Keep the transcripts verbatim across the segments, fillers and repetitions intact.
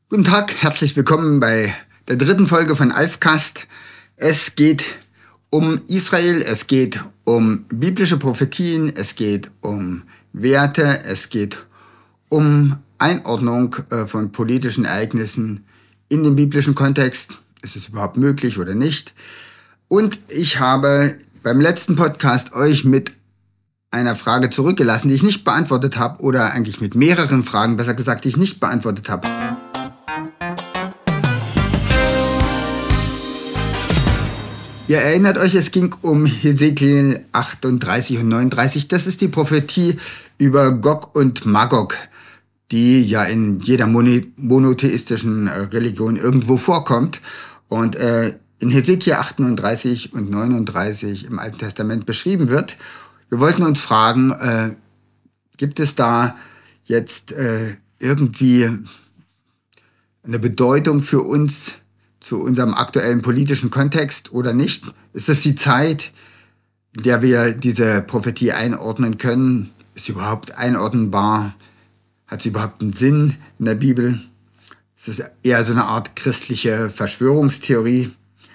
Guten Tag, herzlich willkommen bei der dritten Folge von Alfcast. Es geht um Israel, es geht um biblische Prophetien, es geht um Werte, es geht um Einordnung äh, von politischen Ereignissen in den biblischen Kontext. Ist es überhaupt möglich oder nicht? Und ich habe beim letzten Podcast euch mit einer Frage zurückgelassen, die ich nicht beantwortet habe, oder eigentlich mit mehreren Fragen, besser gesagt, die ich nicht beantwortet habe. Ihr erinnert euch, es ging um Hesekiel achtunddreißig und neununddreißig. Das ist die Prophetie über Gog und Magog, die ja in jeder monotheistischen Religion irgendwo vorkommt und äh, in Hesekiel achtunddreißig und neununddreißig im Alten Testament beschrieben wird. Wir wollten uns fragen, äh, gibt es da jetzt äh, irgendwie eine Bedeutung für uns zu unserem aktuellen politischen Kontext oder nicht? Ist das die Zeit, in der wir diese Prophetie einordnen können? Ist sie überhaupt einordnenbar? Hat sie überhaupt einen Sinn in der Bibel? Ist es eher so eine Art christliche Verschwörungstheorie?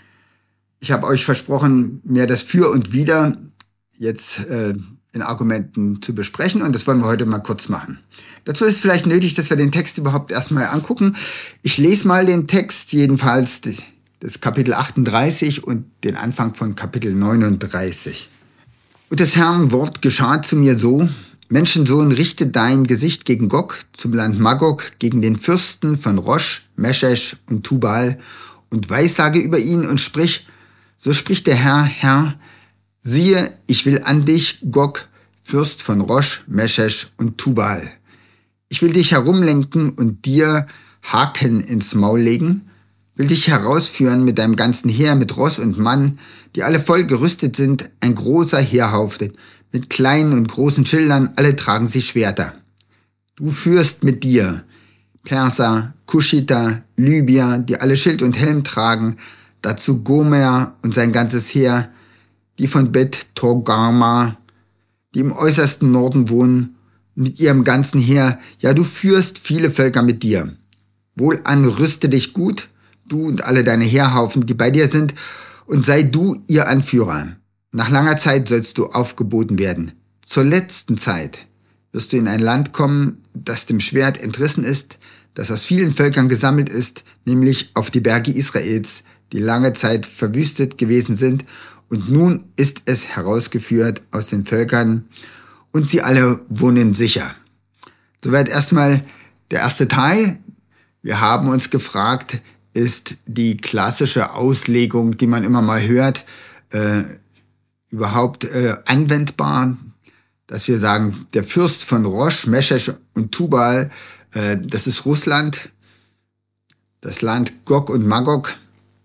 Ich habe euch versprochen, mir das Für und Wider jetzt äh, in Argumenten zu besprechen, und das wollen wir heute mal kurz machen. Dazu ist vielleicht nötig, dass wir den Text überhaupt erstmal angucken. Ich lese mal den Text, jedenfalls das, das Kapitel achtunddreißig und den Anfang von Kapitel neununddreißig. Und des Herrn Wort geschah zu mir so: Menschensohn, richte dein Gesicht gegen Gog, zum Land Magog, gegen den Fürsten von Rosch, Meschech und Tubal, und weissage über ihn und sprich: So spricht der Herr, Herr, siehe, ich will an dich, Gog, Fürst von Rosch, Meschech und Tubal. Ich will dich herumlenken und dir Haken ins Maul legen, will dich herausführen mit deinem ganzen Heer, mit Ross und Mann, die alle voll gerüstet sind, ein großer Heerhaufen, mit kleinen und großen Schildern, alle tragen sie Schwerter. Du führst mit dir Perser, Kuschiter, Libyer, die alle Schild und Helm tragen, dazu Gomer und sein ganzes Heer, die von Bet Togarma, die im äußersten Norden wohnen, mit ihrem ganzen Heer. Ja, du führst viele Völker mit dir. Wohlan, rüste dich gut, du und alle deine Heerhaufen, die bei dir sind, und sei du ihr Anführer. Nach langer Zeit sollst du aufgeboten werden. Zur letzten Zeit wirst du in ein Land kommen, das dem Schwert entrissen ist, das aus vielen Völkern gesammelt ist, nämlich auf die Berge Israels, die lange Zeit verwüstet gewesen sind, und nun ist es herausgeführt aus den Völkern, und sie alle wohnen sicher. Soweit erstmal der erste Teil. Wir haben uns gefragt, ist die klassische Auslegung, die man immer mal hört, äh, überhaupt äh, anwendbar? Dass wir sagen, der Fürst von Rosch, Meschech und Tubal, äh, das ist Russland, das Land Gog und Magog.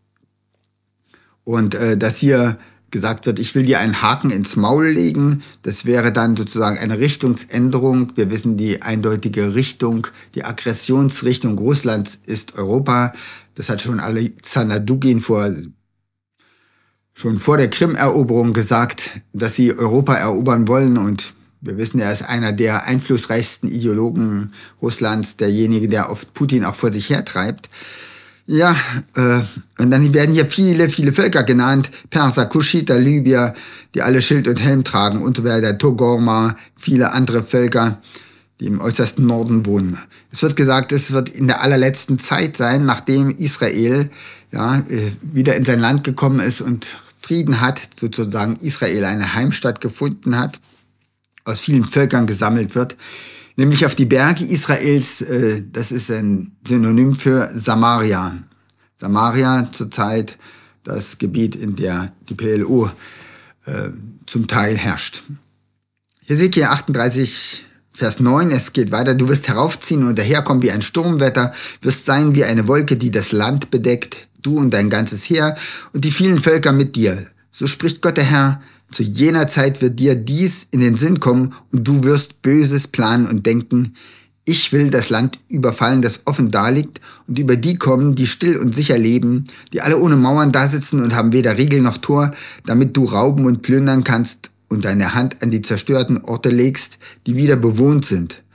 Und äh, dass hier gesagt wird, ich will dir einen Haken ins Maul legen, das wäre dann sozusagen eine Richtungsänderung. Wir wissen, die eindeutige Richtung, die Aggressionsrichtung Russlands ist Europa. Das hat schon Alexander Dugin vor, schon vor der Krim-Eroberung gesagt, dass sie Europa erobern wollen, und wir wissen, er ist einer der einflussreichsten Ideologen Russlands, derjenige, der oft Putin auch vor sich hertreibt. Ja, äh, und dann werden hier viele, viele Völker genannt. Perser, Kuschiter, Libyer, die alle Schild und Helm tragen und so weiter. Togorma, viele andere Völker, die im äußersten Norden wohnen. Es wird gesagt, es wird in der allerletzten Zeit sein, nachdem Israel ja äh, wieder in sein Land gekommen ist und Frieden hat, sozusagen Israel eine Heimstatt gefunden hat, aus vielen Völkern gesammelt wird, nämlich auf die Berge Israels. Äh, das ist ein Synonym für Samaria. Samaria zurzeit das Gebiet, in der die P L O äh, zum Teil herrscht. Hesekiel achtunddreißig, Vers neun, es geht weiter. Du wirst heraufziehen und daherkommen wie ein Sturmwetter, wirst sein wie eine Wolke, die das Land bedeckt, du und dein ganzes Heer und die vielen Völker mit dir. So spricht Gott der Herr: Zu jener Zeit wird dir dies in den Sinn kommen, und du wirst Böses planen und denken: Ich will das Land überfallen, das offen daliegt, und über die kommen, die still und sicher leben, die alle ohne Mauern dasitzen und haben weder Riegel noch Tor, damit du rauben und plündern kannst und deine Hand an die zerstörten Orte legst, die wieder bewohnt sind.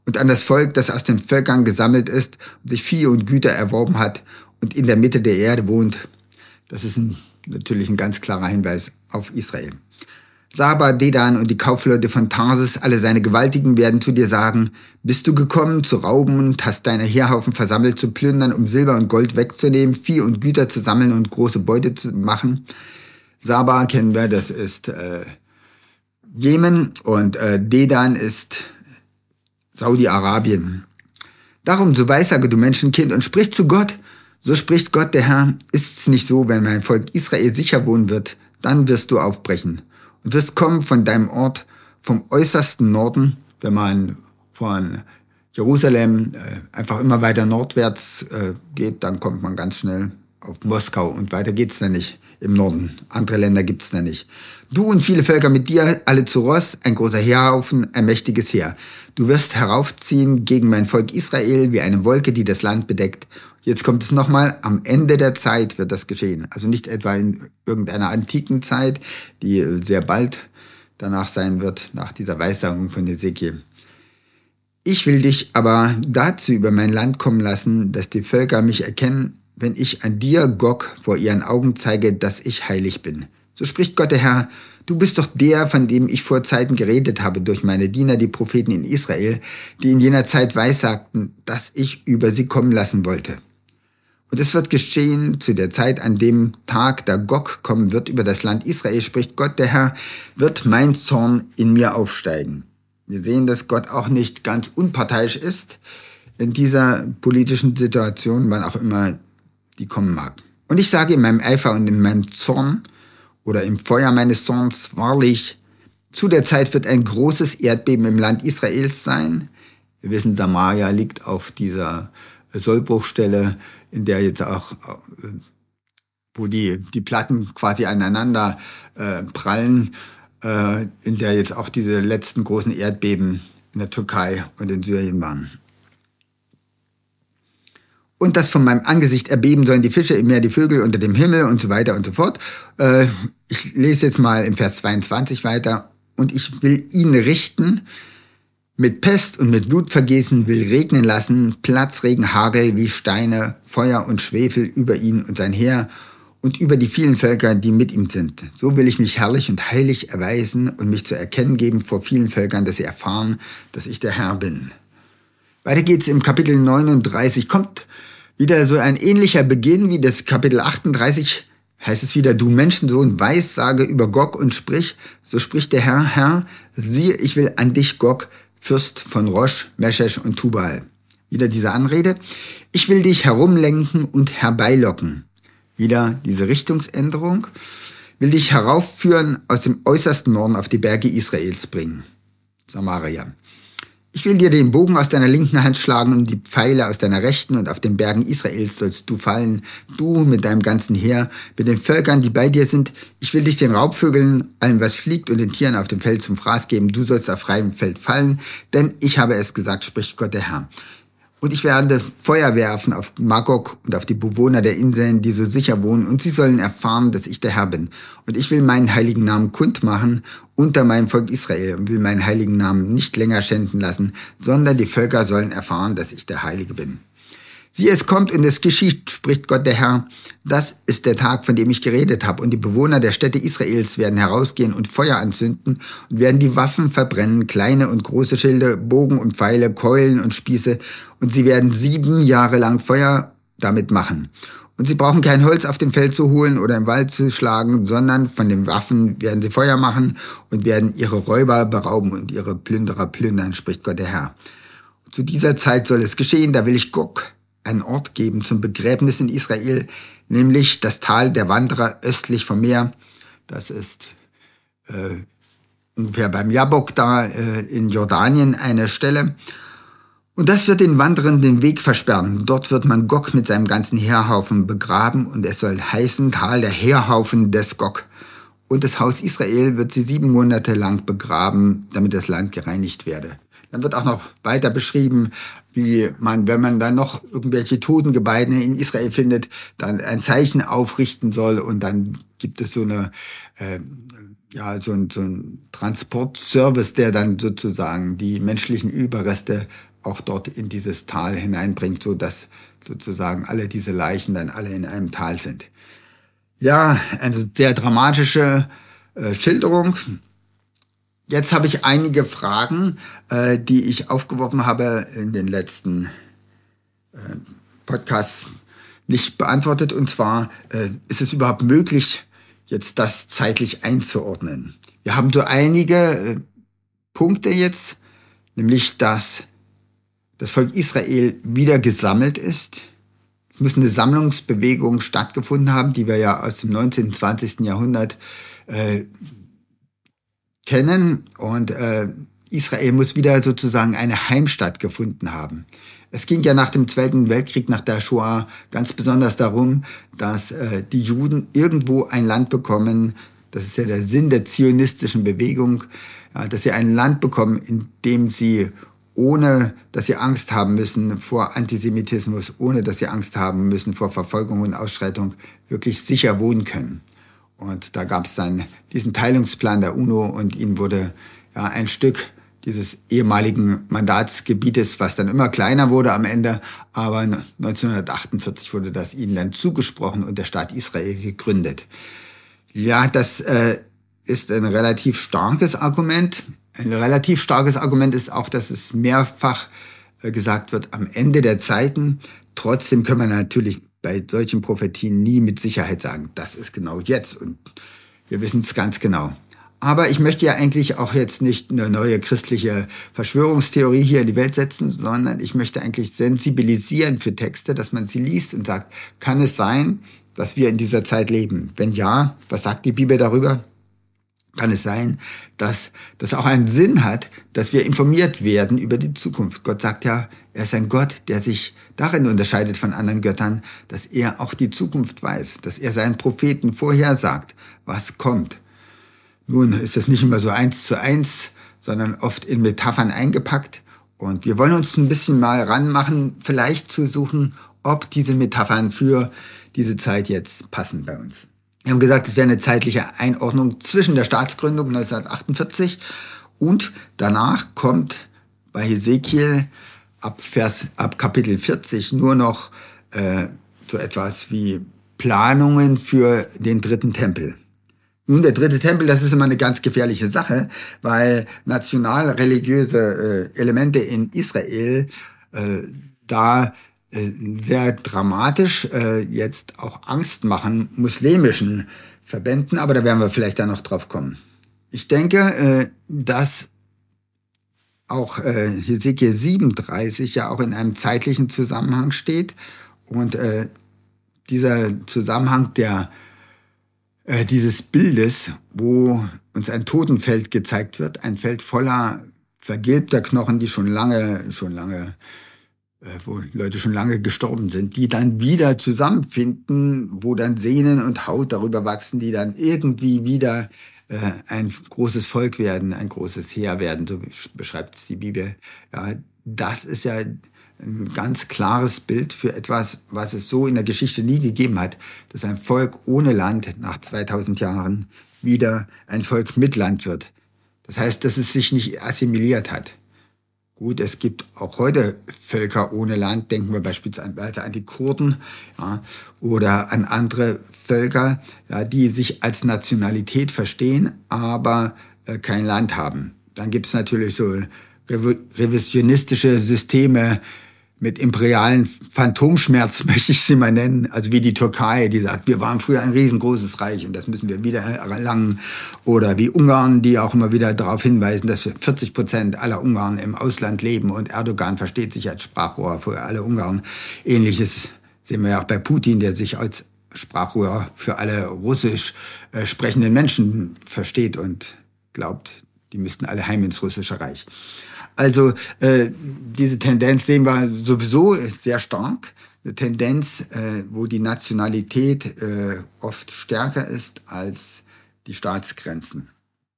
und an das Volk, das aus den Völkern gesammelt ist und sich Vieh und Güter erworben hat und in der Mitte der Erde wohnt. Das ist ein, natürlich ein ganz klarer Hinweis auf Israel. Saba, Dedan und die Kaufleute von Tarsis, alle seine Gewaltigen, werden zu dir sagen, bist du gekommen zu rauben und hast deine Heerhaufen versammelt, zu plündern, um Silber und Gold wegzunehmen, Vieh und Güter zu sammeln und große Beute zu machen? Saba kennen wir, das ist äh, Jemen, und äh, Dedan ist Saudi-Arabien. Darum, so weissage, du Menschenkind, und sprich zu Gott. So spricht Gott, der Herr, ist es nicht so, wenn mein Volk Israel sicher wohnen wird, dann wirst du aufbrechen und wirst kommen von deinem Ort, vom äußersten Norden, wenn man von Jerusalem äh, einfach immer weiter nordwärts äh, geht, dann kommt man ganz schnell auf Moskau, und weiter geht's dann nicht im Norden. Andere Länder gibt's da nicht. Du und viele Völker mit dir, alle zu Ross, ein großer Heerhaufen, ein mächtiges Heer. Du wirst heraufziehen gegen mein Volk Israel wie eine Wolke, die das Land bedeckt. Jetzt kommt es nochmal, am Ende der Zeit wird das geschehen. Also nicht etwa in irgendeiner antiken Zeit, die sehr bald danach sein wird, nach dieser Weissagung von Hesekiel. Ich will dich aber dazu über mein Land kommen lassen, dass die Völker mich erkennen, wenn ich an dir, Gog, vor ihren Augen zeige, dass ich heilig bin. So spricht Gott der Herr, du bist doch der, von dem ich vor Zeiten geredet habe durch meine Diener, die Propheten in Israel, die in jener Zeit weissagten, dass ich über sie kommen lassen wollte. Und es wird geschehen zu der Zeit, an dem Tag, da Gog kommen wird über das Land Israel, spricht Gott der Herr, wird mein Zorn in mir aufsteigen. Wir sehen, dass Gott auch nicht ganz unparteiisch ist in dieser politischen Situation, wann auch immer die kommen mag. Und ich sage in meinem Eifer und in meinem Zorn oder im Feuer meines Zorns, wahrlich, zu der Zeit wird ein großes Erdbeben im Land Israels sein. Wir wissen, Samaria liegt auf dieser Sollbruchstelle, in der jetzt auch, wo die, die Platten quasi aneinander äh, prallen, äh, in der jetzt auch diese letzten großen Erdbeben in der Türkei und in Syrien waren. Und dass von meinem Angesicht erbeben sollen die Fische im Meer, die Vögel unter dem Himmel und so weiter und so fort. Äh, ich lese jetzt mal im Vers zweiundzwanzig weiter. Und ich will ihn richten, mit Pest und mit Blutvergießen will regnen lassen, Platzregen, Hagel wie Steine, Feuer und Schwefel über ihn und sein Heer und über die vielen Völker, die mit ihm sind. So will ich mich herrlich und heilig erweisen und mich zu erkennen geben vor vielen Völkern, dass sie erfahren, dass ich der Herr bin. Weiter geht's im Kapitel neununddreißig. Kommt wieder so ein ähnlicher Beginn wie das Kapitel achtunddreißig. Heißt es wieder, du Menschensohn, weissage über Gog und sprich, so spricht der Herr, Herr, siehe, ich will an dich, Gog, Fürst von Rosch, Meschesch und Tubal. Wieder diese Anrede. Ich will dich herumlenken und herbeilocken. Wieder diese Richtungsänderung. Will dich heraufführen, aus dem äußersten Norden auf die Berge Israels bringen. Samaria. Ich will dir den Bogen aus deiner linken Hand schlagen und die Pfeile aus deiner rechten, und auf den Bergen Israels sollst du fallen, du mit deinem ganzen Heer, mit den Völkern, die bei dir sind. Ich will dich den Raubvögeln, allem was fliegt, und den Tieren auf dem Feld zum Fraß geben. Du sollst auf freiem Feld fallen, denn ich habe es gesagt, spricht Gott der Herr. Und ich werde Feuer werfen auf Magog und auf die Bewohner der Inseln, die so sicher wohnen, und sie sollen erfahren, dass ich der Herr bin. Und ich will meinen heiligen Namen kundmachen unter meinem Volk Israel und will meinen heiligen Namen nicht länger schänden lassen, sondern die Völker sollen erfahren, dass ich der Heilige bin. Siehe, es kommt und es geschieht, spricht Gott der Herr. Das ist der Tag, von dem ich geredet habe. Und die Bewohner der Städte Israels werden herausgehen und Feuer anzünden und werden die Waffen verbrennen, kleine und große Schilde, Bogen und Pfeile, Keulen und Spieße. Und sie werden sieben Jahre lang Feuer damit machen. Und sie brauchen kein Holz auf dem Feld zu holen oder im Wald zu schlagen, sondern von den Waffen werden sie Feuer machen und werden ihre Räuber berauben und ihre Plünderer plündern, spricht Gott der Herr. Und zu dieser Zeit soll es geschehen, da will ich Gog einen Ort geben zum Begräbnis in Israel, nämlich das Tal der Wanderer östlich vom Meer. Das ist äh, ungefähr beim Jabbok da äh, in Jordanien eine Stelle. Und das wird den Wanderern den Weg versperren. Dort wird man Gog mit seinem ganzen Heerhaufen begraben, und es soll heißen Tal der Heerhaufen des Gog. Und das Haus Israel wird sie sieben Monate lang begraben, damit das Land gereinigt werde. Dann wird auch noch weiter beschrieben, wie man, wenn man dann noch irgendwelche Totengebeine in Israel findet, dann ein Zeichen aufrichten soll, und dann gibt es so eine, äh, ja, so ein, so ein Transportservice, der dann sozusagen die menschlichen Überreste auch dort in dieses Tal hineinbringt, so dass sozusagen alle diese Leichen dann alle in einem Tal sind. Ja, eine sehr dramatische äh, Schilderung. Jetzt habe ich einige Fragen, äh, die ich aufgeworfen habe in den letzten äh, Podcasts nicht beantwortet. Und zwar, äh, ist es überhaupt möglich, jetzt das zeitlich einzuordnen? Wir haben so einige äh, Punkte jetzt, nämlich dass das Volk Israel wieder gesammelt ist. Es muss eine Sammlungsbewegung stattgefunden haben, die wir ja aus dem neunzehnten, zwanzigsten Jahrhundert äh, kennen. Und äh, Israel muss wieder sozusagen eine Heimstatt gefunden haben. Es ging ja nach dem Zweiten Weltkrieg, nach der Shoah, ganz besonders darum, dass äh, die Juden irgendwo ein Land bekommen. Das ist ja der Sinn der zionistischen Bewegung, ja, dass sie ein Land bekommen, in dem sie, ohne dass sie Angst haben müssen vor Antisemitismus, ohne dass sie Angst haben müssen vor Verfolgung und Ausschreitung, wirklich sicher wohnen können. Und da gab es dann diesen Teilungsplan der UNO und ihnen wurde ja ein Stück dieses ehemaligen Mandatsgebietes, was dann immer kleiner wurde am Ende, aber neunzehnhundertachtundvierzig wurde das ihnen dann zugesprochen und der Staat Israel gegründet. Ja, das äh, ist ein relativ starkes Argument. Ein relativ starkes Argument ist auch, dass es mehrfach äh, gesagt wird, am Ende der Zeiten. Trotzdem können wir natürlich bei solchen Prophetien nie mit Sicherheit sagen, das ist genau jetzt und wir wissen es ganz genau. Aber ich möchte ja eigentlich auch jetzt nicht eine neue christliche Verschwörungstheorie hier in die Welt setzen, sondern ich möchte eigentlich sensibilisieren für Texte, dass man sie liest und sagt, kann es sein, dass wir in dieser Zeit leben? Wenn ja, was sagt die Bibel darüber? Kann es sein, dass das auch einen Sinn hat, dass wir informiert werden über die Zukunft? Gott sagt ja, er ist ein Gott, der sich darin unterscheidet von anderen Göttern, dass er auch die Zukunft weiß, dass er seinen Propheten vorhersagt, was kommt. Nun ist das nicht immer so eins zu eins, sondern oft in Metaphern eingepackt. Und wir wollen uns ein bisschen mal ranmachen, vielleicht zu suchen, ob diese Metaphern für diese Zeit jetzt passen bei uns. Wir haben gesagt, es wäre eine zeitliche Einordnung zwischen der Staatsgründung neunzehnhundertachtundvierzig und danach kommt bei Hesekiel ab Vers, ab Kapitel vierzig nur noch äh, so etwas wie Planungen für den dritten Tempel. Nun, der dritte Tempel, das ist immer eine ganz gefährliche Sache, weil national-religiöse äh, Elemente in Israel äh, da äh, sehr dramatisch äh, jetzt auch Angst machen muslimischen Verbänden, aber da werden wir vielleicht dann noch drauf kommen. Ich denke, äh, dass auch äh, Hesekiel siebenunddreißig ja auch in einem zeitlichen Zusammenhang steht und äh, dieser Zusammenhang der dieses Bildes, wo uns ein Totenfeld gezeigt wird, ein Feld voller vergilbter Knochen, die schon lange, schon lange, wo Leute schon lange gestorben sind, die dann wieder zusammenfinden, wo dann Sehnen und Haut darüber wachsen, die dann irgendwie wieder äh, ein großes Volk werden, ein großes Heer werden, so beschreibt es die Bibel. Ja, das ist ja ein ganz klares Bild für etwas, was es so in der Geschichte nie gegeben hat, dass ein Volk ohne Land nach zweitausend Jahren wieder ein Volk mit Land wird. Das heißt, dass es sich nicht assimiliert hat. Gut, es gibt auch heute Völker ohne Land, denken wir beispielsweise an die Kurden, ja, oder an andere Völker, ja, die sich als Nationalität verstehen, aber äh, kein Land haben. Dann gibt es natürlich so revisionistische Systeme mit imperialen Phantomschmerz, möchte ich sie mal nennen, also wie die Türkei, die sagt, wir waren früher ein riesengroßes Reich und das müssen wir wieder erlangen. Oder wie Ungarn, die auch immer wieder darauf hinweisen, dass vierzig Prozent aller Ungarn im Ausland leben und Erdogan versteht sich als Sprachrohr für alle Ungarn. Ähnliches sehen wir ja auch bei Putin, der sich als Sprachrohr für alle russisch äh, sprechenden Menschen versteht und glaubt, die müssten alle heim ins russische Reich. Also äh, diese Tendenz sehen wir sowieso sehr stark. Eine Tendenz, äh, wo die Nationalität äh, oft stärker ist als die Staatsgrenzen.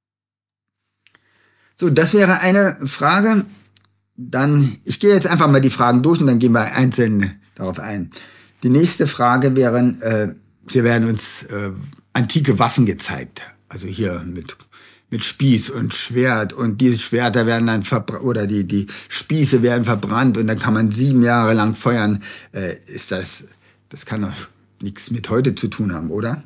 So, das wäre eine Frage. Dann, ich gehe jetzt einfach mal die Fragen durch und dann gehen wir einzeln darauf ein. Die nächste Frage wäre, äh, hier werden uns äh, antike Waffen gezeigt. Also hier mit mit Spieß und Schwert und diese Schwerter werden dann verbrannt oder die, die Spieße werden verbrannt und dann kann man sieben Jahre lang feuern. Äh, ist das, das kann doch nichts mit heute zu tun haben, oder?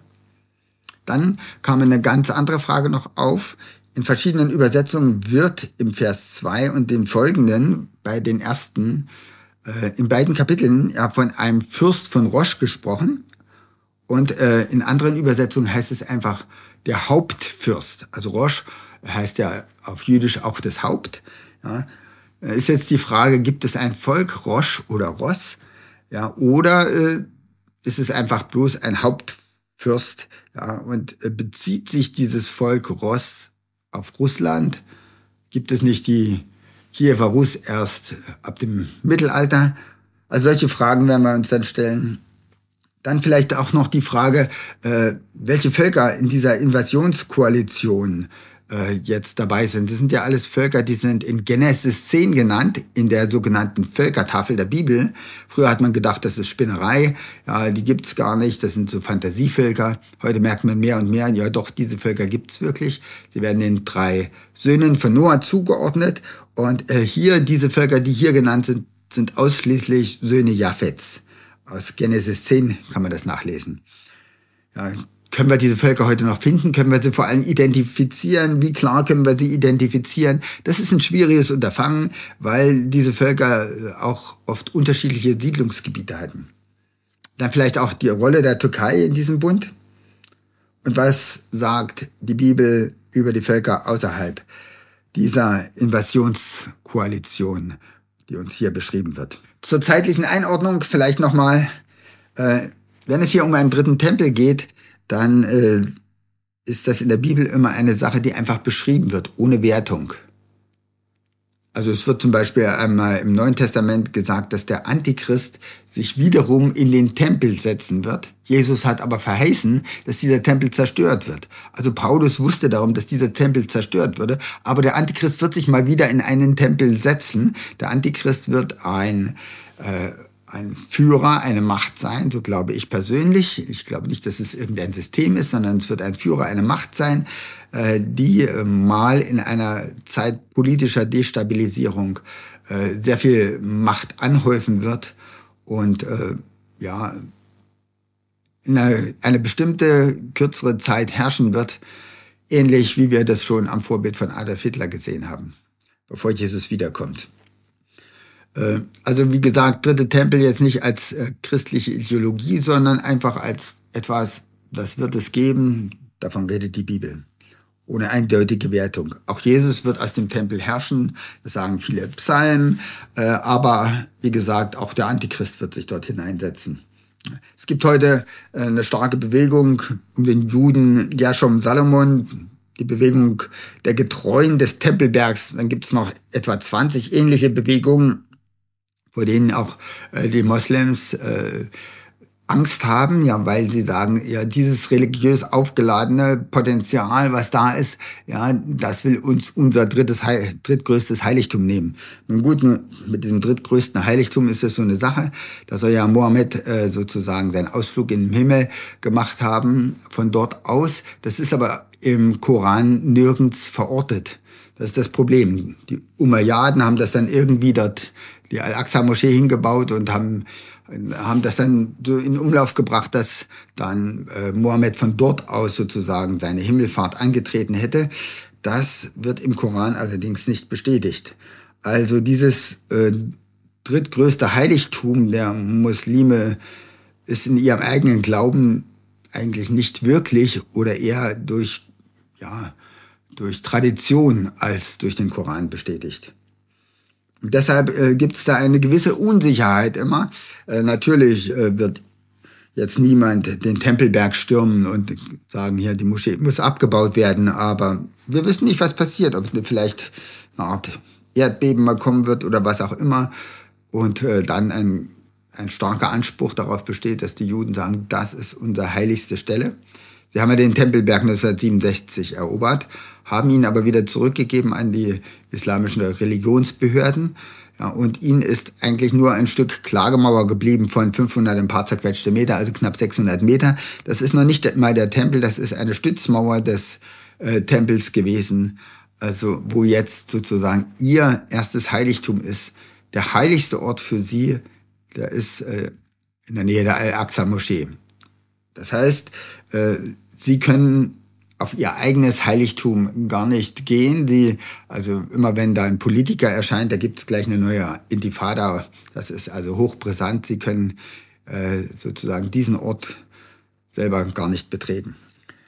Dann kam eine ganz andere Frage noch auf. In verschiedenen Übersetzungen wird im Vers zwei und den folgenden, bei den ersten, äh, in beiden Kapiteln ja von einem Fürst von Rosch gesprochen. Und äh, in anderen Übersetzungen heißt es einfach der Hauptfürst. Also Rosch heißt ja auf Jüdisch auch das Haupt. Ja. Ist jetzt die Frage, gibt es ein Volk, Rosch oder Ross? Ja, oder äh, ist es einfach bloß ein Hauptfürst? Ja, und äh, bezieht sich dieses Volk Ross auf Russland? Gibt es nicht die Kiewer Rus erst ab dem Mittelalter? Also solche Fragen werden wir uns dann stellen. Dann vielleicht auch noch die Frage, äh, welche Völker in dieser Invasionskoalition äh, jetzt dabei sind. Das sind ja alles Völker, die sind in Genesis zehn genannt, in der sogenannten Völkertafel der Bibel. Früher hat man gedacht, das ist Spinnerei, ja, die gibt's gar nicht, das sind so Fantasievölker. Heute merkt man mehr und mehr, ja doch, diese Völker gibt's wirklich. Sie werden den drei Söhnen von Noah zugeordnet. Und äh, hier, diese Völker, die hier genannt sind, sind ausschließlich Söhne Japhets. Aus Genesis zehn kann man das nachlesen. Ja, können wir diese Völker heute noch finden? Können wir sie vor allem identifizieren? Wie klar können wir sie identifizieren? Das ist ein schwieriges Unterfangen, weil diese Völker auch oft unterschiedliche Siedlungsgebiete hatten. Dann vielleicht auch die Rolle der Türkei in diesem Bund. Und was sagt die Bibel über die Völker außerhalb dieser Invasionskoalition, die uns hier beschrieben wird? Zur zeitlichen Einordnung vielleicht nochmal, äh, wenn es hier um einen dritten Tempel geht, dann äh, ist das in der Bibel immer eine Sache, die einfach beschrieben wird, ohne Wertung. Also es wird zum Beispiel einmal im Neuen Testament gesagt, dass der Antichrist sich wiederum in den Tempel setzen wird. Jesus hat aber verheißen, dass dieser Tempel zerstört wird. Also Paulus wusste darum, dass dieser Tempel zerstört würde. Aber der Antichrist wird sich mal wieder in einen Tempel setzen. Der Antichrist wird ein, äh, ein Führer, eine Macht sein, so glaube ich persönlich. Ich glaube nicht, dass es irgendein System ist, sondern es wird ein Führer, eine Macht sein, äh, die äh, mal in einer Zeit politischer Destabilisierung äh, sehr viel Macht anhäufen wird und äh, ja in eine, eine bestimmte kürzere Zeit herrschen wird, ähnlich wie wir das schon am Vorbild von Adolf Hitler gesehen haben, bevor Jesus wiederkommt. Also wie gesagt, dritte Tempel jetzt nicht als äh, christliche Ideologie, sondern einfach als etwas, das wird es geben, davon redet die Bibel, ohne eindeutige Wertung. Auch Jesus wird aus dem Tempel herrschen, das sagen viele Psalmen, äh, aber wie gesagt, auch der Antichrist wird sich dort hineinsetzen. Es gibt heute äh, eine starke Bewegung um den Juden Gershom Salomon, die Bewegung der Getreuen des Tempelbergs. Dann gibt es noch etwa zwanzig ähnliche Bewegungen, vor denen auch äh, die Moslems äh, Angst haben, ja, weil sie sagen, ja, dieses religiös aufgeladene Potenzial, was da ist, ja, das will uns unser drittes Heil, drittgrößtes Heiligtum nehmen. Nun gut, mit diesem drittgrößten Heiligtum ist es so eine Sache. Da soll ja Mohammed äh, sozusagen seinen Ausflug in den Himmel gemacht haben von dort aus. Das ist aber im Koran nirgends verortet. Das ist das Problem. Die Umayyaden haben das dann irgendwie dort, die Al-Aqsa-Moschee hingebaut und haben, haben das dann so in Umlauf gebracht, dass dann äh, Mohammed von dort aus sozusagen seine Himmelfahrt angetreten hätte. Das wird im Koran allerdings nicht bestätigt. Also dieses äh, drittgrößte Heiligtum der Muslime ist in ihrem eigenen Glauben eigentlich nicht wirklich oder eher durch, ja, durch Tradition als durch den Koran bestätigt. Und deshalb äh, gibt es da eine gewisse Unsicherheit immer. Äh, natürlich äh, wird jetzt niemand den Tempelberg stürmen und sagen, hier, die Moschee muss abgebaut werden, aber wir wissen nicht, was passiert, ob vielleicht eine Art Erdbeben mal kommen wird oder was auch immer und äh, dann ein, ein starker Anspruch darauf besteht, dass die Juden sagen, das ist unsere heiligste Stelle. Sie haben ja den Tempelberg neunzehnhundertsiebenundsechzig erobert, haben ihn aber wieder zurückgegeben an die islamischen Religionsbehörden. Ja, und ihnen ist eigentlich nur ein Stück Klagemauer geblieben von fünfhundert ein paar zerquetschte Meter, also knapp sechshundert Meter. Das ist noch nicht mal der Tempel, das ist eine Stützmauer des äh, Tempels gewesen, also wo jetzt sozusagen ihr erstes Heiligtum ist. Der heiligste Ort für sie, der ist äh, in der Nähe der Al-Aqsa-Moschee. Das heißt, äh, sie können auf ihr eigenes Heiligtum gar nicht gehen. Sie, also immer wenn da ein Politiker erscheint, da gibt es gleich eine neue Intifada. Das ist also hochbrisant. Sie können äh, sozusagen diesen Ort selber gar nicht betreten.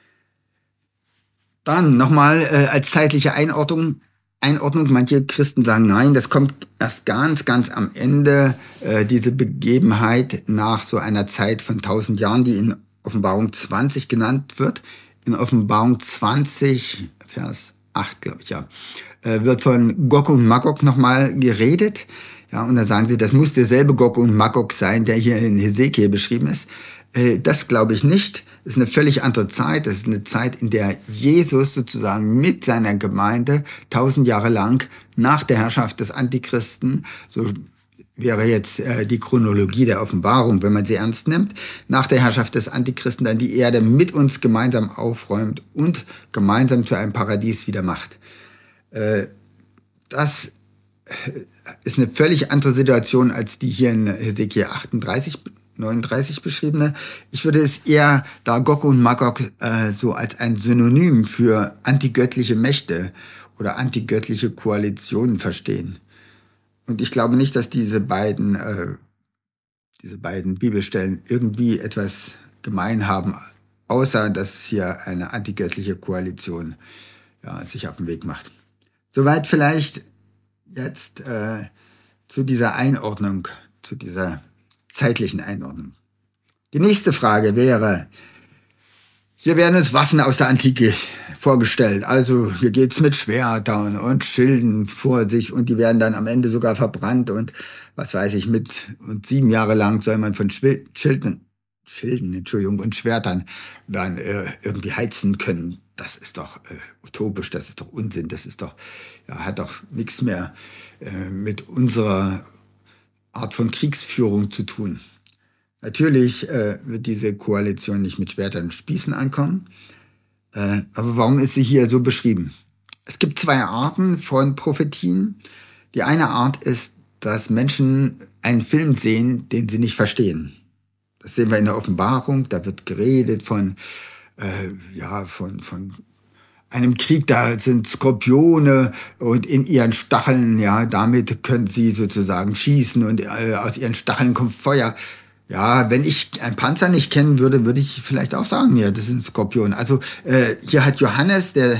Dann nochmal äh, als zeitliche Einordnung. Einordnung. Manche Christen sagen, nein, das kommt erst ganz, ganz am Ende, äh, diese Begebenheit nach so einer Zeit von tausend Jahren, die in Offenbarung zwanzig genannt wird. In Offenbarung zwanzig, Vers acht, glaube ich, ja, äh, wird von Gog und Magog nochmal geredet. Ja, und da sagen sie, das muss derselbe Gog und Magog sein, der hier in Hesekiel beschrieben ist. Äh, das glaube ich nicht. Das ist eine völlig andere Zeit. Das ist eine Zeit, in der Jesus sozusagen mit seiner Gemeinde tausend Jahre lang nach der Herrschaft des Antichristen, so wäre jetzt äh, die Chronologie der Offenbarung, wenn man sie ernst nimmt, nach der Herrschaft des Antichristen dann die Erde mit uns gemeinsam aufräumt und gemeinsam zu einem Paradies wieder macht. Äh, das ist eine völlig andere Situation als die hier in Hesekiel achtunddreißig, neununddreißig beschriebene. Ich würde es eher, da Gog und Magog äh, so als ein Synonym für antigöttliche Mächte oder antigöttliche Koalitionen verstehen. Und ich glaube nicht, dass diese beiden, äh, diese beiden Bibelstellen irgendwie etwas gemein haben, außer dass hier eine antigöttliche Koalition ja, sich auf den Weg macht. Soweit vielleicht jetzt äh, zu dieser Einordnung, zu dieser zeitlichen Einordnung. Die nächste Frage wäre, hier werden uns Waffen aus der Antike vorgestellt. Also hier geht's mit Schwertern und Schilden vor sich und die werden dann am Ende sogar verbrannt und was weiß ich, mit und sieben Jahre lang soll man von Schilden, Schilden Entschuldigung, und Schwertern dann äh, irgendwie heizen können. Das ist doch äh, utopisch, das ist doch Unsinn, das ist doch, ja, hat doch nichts mehr äh, mit unserer Art von Kriegsführung zu tun. Natürlich äh, wird diese Koalition nicht mit Schwertern und Spießen ankommen. Äh, aber warum ist sie hier so beschrieben? Es gibt zwei Arten von Prophetien. Die eine Art ist, dass Menschen einen Film sehen, den sie nicht verstehen. Das sehen wir in der Offenbarung. Da wird geredet von, äh, ja, von, von einem Krieg, da sind Skorpione und in ihren Stacheln, ja, damit können sie sozusagen schießen und äh, aus ihren Stacheln kommt Feuer. Ja, wenn ich einen Panzer nicht kennen würde, würde ich vielleicht auch sagen, ja, das ist ein Skorpion. Also äh, hier hat Johannes, der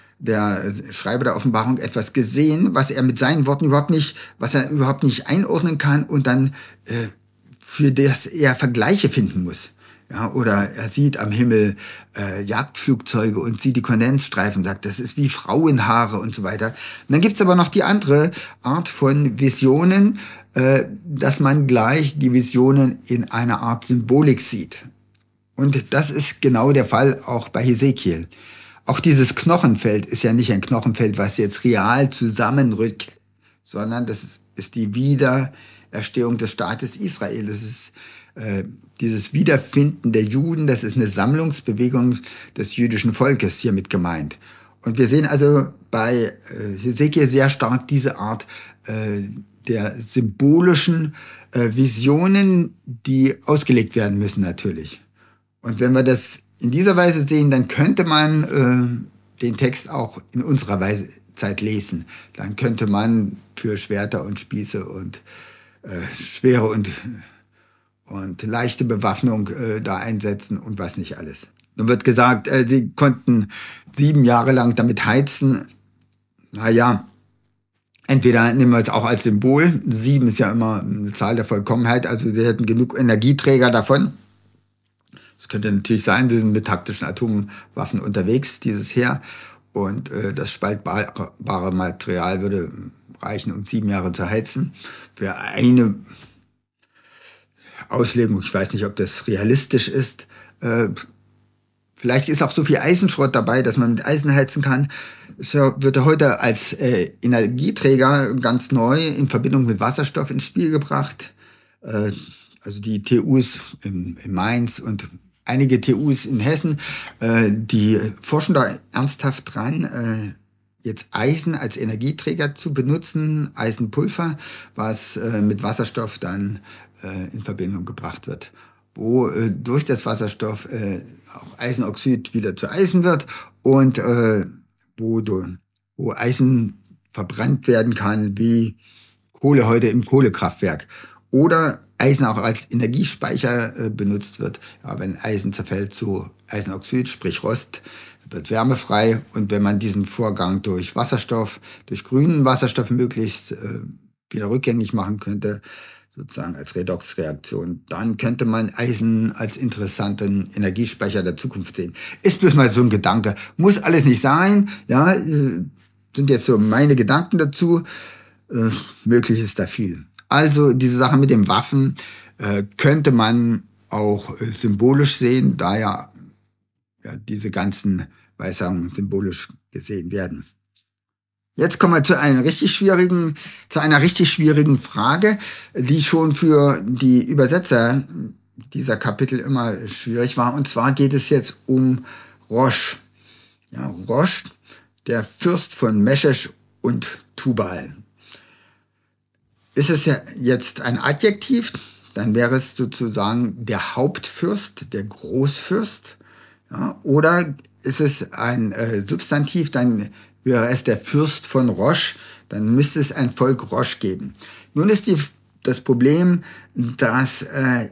der Schreiber der Offenbarung, etwas gesehen, was er mit seinen Worten überhaupt nicht, was er überhaupt nicht einordnen kann und dann äh, für das er Vergleiche finden muss. Ja, oder er sieht am Himmel äh, Jagdflugzeuge und sieht die Kondensstreifen und sagt, das ist wie Frauenhaare und so weiter. Und dann gibt's aber noch die andere Art von Visionen, äh, dass man gleich die Visionen in einer Art Symbolik sieht. Und das ist genau der Fall auch bei Hesekiel. Auch dieses Knochenfeld ist ja nicht ein Knochenfeld, was jetzt real zusammenrückt, sondern das ist die Wiedererstehung des Staates Israel. Das ist äh, dieses Wiederfinden der Juden, das ist eine Sammlungsbewegung des jüdischen Volkes hiermit gemeint. Und wir sehen also bei äh, Hesekiel sehr stark diese Art äh, der symbolischen äh, Visionen, die ausgelegt werden müssen natürlich. Und wenn wir das in dieser Weise sehen, dann könnte man äh, den Text auch in unserer Weise Zeit lesen. Dann könnte man für Schwerter und Spieße und äh, schwere und, und leichte Bewaffnung äh, da einsetzen und was nicht alles. Nun wird gesagt, äh, sie konnten sieben Jahre lang damit heizen. Naja, entweder nehmen wir es auch als Symbol. Sieben ist ja immer eine Zahl der Vollkommenheit, also sie hätten genug Energieträger davon. Es könnte natürlich sein, sie sind mit taktischen Atomwaffen unterwegs, dieses Heer. Und äh, das spaltbare Material würde reichen, um sieben Jahre zu heizen. Wäre eine Auslegung, ich weiß nicht, ob das realistisch ist. Äh, vielleicht ist auch so viel Eisenschrott dabei, dass man mit Eisen heizen kann. Es wird heute als äh, Energieträger ganz neu in Verbindung mit Wasserstoff ins Spiel gebracht. Äh, also die T Us in, in Mainz und einige T Us in Hessen, äh, die forschen da ernsthaft dran, äh, jetzt Eisen als Energieträger zu benutzen, Eisenpulver, was äh, mit Wasserstoff dann äh, in Verbindung gebracht wird, wo äh, durch das Wasserstoff äh, auch Eisenoxid wieder zu Eisen wird und äh, wo, du, wo Eisen verbrannt werden kann, wie Kohle heute im Kohlekraftwerk. Oder Eisen auch als Energiespeicher äh, benutzt wird. Ja, wenn Eisen zerfällt zu Eisenoxid, sprich Rost, wird Wärme frei. Und wenn man diesen Vorgang durch Wasserstoff, durch grünen Wasserstoff möglichst äh, wieder rückgängig machen könnte, sozusagen als Redoxreaktion, dann könnte man Eisen als interessanten Energiespeicher der Zukunft sehen. Ist bloß mal so ein Gedanke. Muss alles nicht sein. Ja, äh, sind jetzt so meine Gedanken dazu. Äh, möglich ist da viel. Also diese Sache mit den Waffen äh, könnte man auch äh, symbolisch sehen, da ja, ja diese ganzen Weissagungen symbolisch gesehen werden. Jetzt kommen wir zu einer richtig schwierigen, zu einer richtig schwierigen Frage, die schon für die Übersetzer dieser Kapitel immer schwierig war. Und zwar geht es jetzt um Rosh. Ja, Rosh, der Fürst von Meshesh und Tubal. Ist es ja jetzt ein Adjektiv, dann wäre es sozusagen der Hauptfürst, der Großfürst. Ja, oder ist es ein äh, Substantiv, dann wäre es der Fürst von Rosh, dann müsste es ein Volk Rosh geben. Nun ist die, das Problem, dass äh,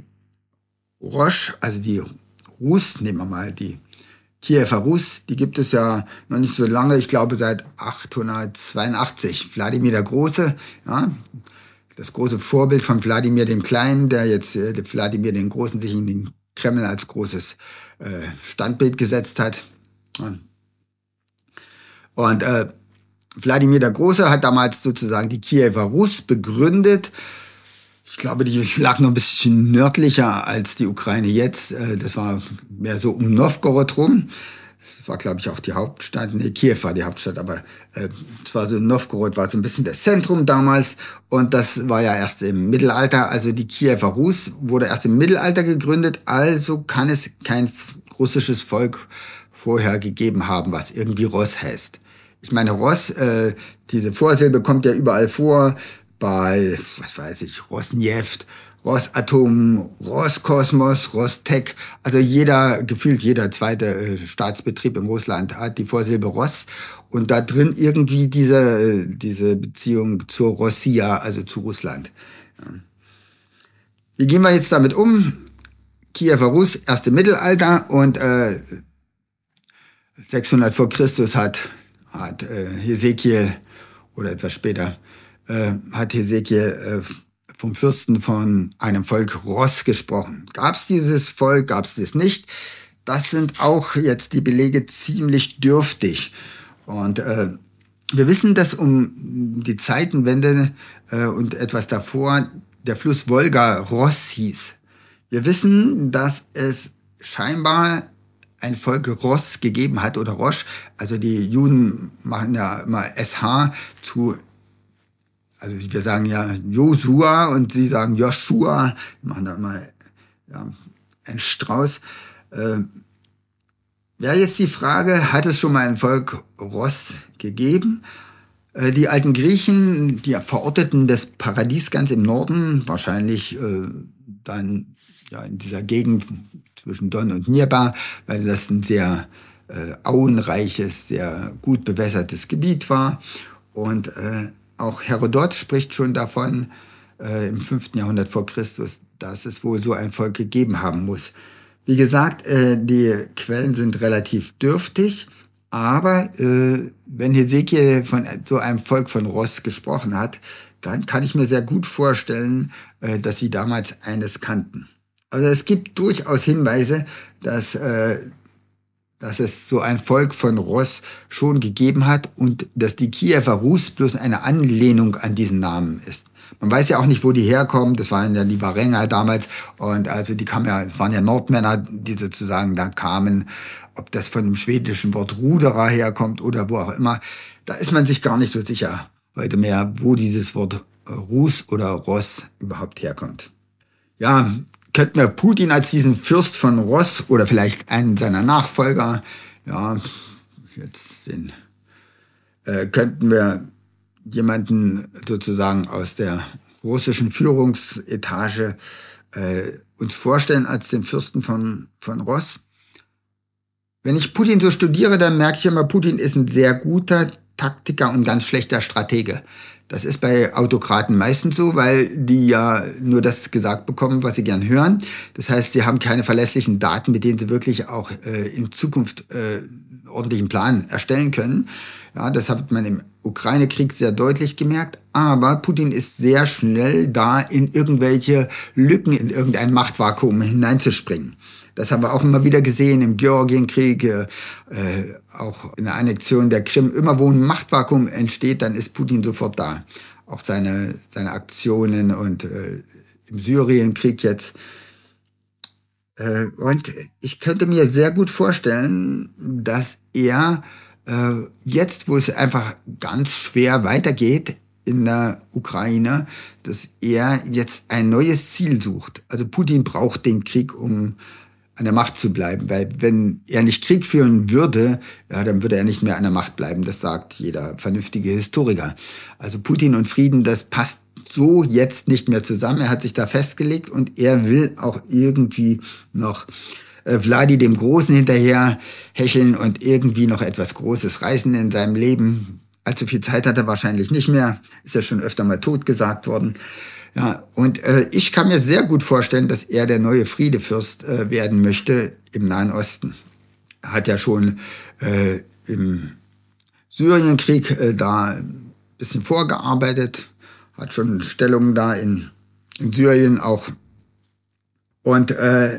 Rosh, also die Rus, nehmen wir mal die Kiewer Rus, die gibt es ja noch nicht so lange, ich glaube seit achthundertzweiundachtzig. Wladimir der Große, ja, das große Vorbild von Wladimir dem Kleinen, der jetzt äh, Wladimir den Großen sich in den Kreml als großes äh, Standbild gesetzt hat. Ja. Und äh, Wladimir der Große hat damals sozusagen die Kiewer Rus begründet. Ich glaube, die lag noch ein bisschen nördlicher als die Ukraine jetzt. Das war mehr so um Nowgorod rum. Das war, glaube ich, auch die Hauptstadt. Nee, Kiew war die Hauptstadt, aber äh, es war so, Nowgorod war so ein bisschen das Zentrum damals. Und das war ja erst im Mittelalter. Also die Kiewer Rus wurde erst im Mittelalter gegründet. Also kann es kein russisches Volk vorher gegeben haben, was irgendwie Ross heißt. Ich meine, Ross, äh, diese Vorsilbe kommt ja überall vor. Bei, was weiß ich, Rosneft, Rosatom, Roskosmos, Rostec. Also jeder, gefühlt jeder zweite äh, Staatsbetrieb in Russland hat die Vorsilbe Ross. Und da drin irgendwie diese, diese Beziehung zur Rossia, also zu Russland. Ja. Wie gehen wir jetzt damit um? Kiewer Rus, erste Mittelalter und äh, sechshundert vor Christus hat, hat äh, Hesekiel oder etwas später Äh, hat Hesekiel äh, vom Fürsten von einem Volk Ross gesprochen. Gab es dieses Volk, gab es das nicht? Das sind auch jetzt die Belege ziemlich dürftig. Und äh, wir wissen, dass um die Zeitenwende äh, und etwas davor der Fluss Wolga Ross hieß. Wir wissen, dass es scheinbar ein Volk Ross gegeben hat oder Rosch. Also die Juden machen ja immer S H zu. Also wir sagen ja Josua und sie sagen Joshua, wir machen da immer ja, einen Strauß. Äh, Wäre jetzt die Frage, hat es schon mal ein Volk Ross gegeben? Äh, die alten Griechen, die verorteten das Paradies ganz im Norden, wahrscheinlich äh, dann ja in dieser Gegend zwischen Don und Dnieper, weil das ein sehr äh, auenreiches, sehr gut bewässertes Gebiet war. Und äh, auch Herodot spricht schon davon, äh, im fünften Jahrhundert vor Christus, dass es wohl so ein Volk gegeben haben muss. Wie gesagt, äh, die Quellen sind relativ dürftig, aber äh, wenn Hesekiel von so einem Volk von Ross gesprochen hat, dann kann ich mir sehr gut vorstellen, äh, dass sie damals eines kannten. Also es gibt durchaus Hinweise, dass äh, dass es so ein Volk von Ross schon gegeben hat und dass die Kiewer Rus bloß eine Anlehnung an diesen Namen ist. Man weiß ja auch nicht, wo die herkommen. Das waren ja die Varenger damals und also die kamen ja, das waren ja Nordmänner, die sozusagen da kamen. Ob das von dem schwedischen Wort Ruderer herkommt oder wo auch immer, da ist man sich gar nicht so sicher heute mehr, wo dieses Wort Rus oder Ross überhaupt herkommt. Ja, könnten wir Putin als diesen Fürst von Ross oder vielleicht einen seiner Nachfolger, ja, jetzt den, äh, könnten wir jemanden sozusagen aus der russischen Führungsetage äh, uns vorstellen als den Fürsten von, von Ross. Wenn ich Putin so studiere, dann merke ich immer, Putin ist ein sehr guter Taktiker und ganz schlechter Stratege. Das ist bei Autokraten meistens so, weil die ja nur das gesagt bekommen, was sie gern hören. Das heißt, sie haben keine verlässlichen Daten, mit denen sie wirklich auch äh, in Zukunft äh, ordentlichen Plan erstellen können. Ja, das hat man im Ukraine-Krieg sehr deutlich gemerkt. Aber Putin ist sehr schnell da, in irgendwelche Lücken, in irgendein Machtvakuum hineinzuspringen. Das haben wir auch immer wieder gesehen im Georgienkrieg, äh, auch in der Annexion der Krim. Immer wo ein Machtvakuum entsteht, dann ist Putin sofort da. Auch seine, seine Aktionen und äh, im Syrienkrieg jetzt. Äh, und ich könnte mir sehr gut vorstellen, dass er äh, jetzt, wo es einfach ganz schwer weitergeht in der Ukraine, dass er jetzt ein neues Ziel sucht. Also Putin braucht den Krieg, um an der Macht zu bleiben, weil wenn er nicht Krieg führen würde, ja, dann würde er nicht mehr an der Macht bleiben. Das sagt jeder vernünftige Historiker. Also Putin und Frieden, das passt so jetzt nicht mehr zusammen. Er hat sich da festgelegt und er will auch irgendwie noch äh, Wladi dem Großen hinterher hecheln und irgendwie noch etwas Großes reißen in seinem Leben. Allzu viel Zeit hat er wahrscheinlich nicht mehr. Ist ja schon öfter mal tot gesagt worden. Ja, und äh, ich kann mir sehr gut vorstellen, dass er der neue Friedefürst äh, werden möchte im Nahen Osten. Er hat ja schon äh, im Syrienkrieg äh, da ein bisschen vorgearbeitet, hat schon Stellungen da in, in Syrien auch. Und äh,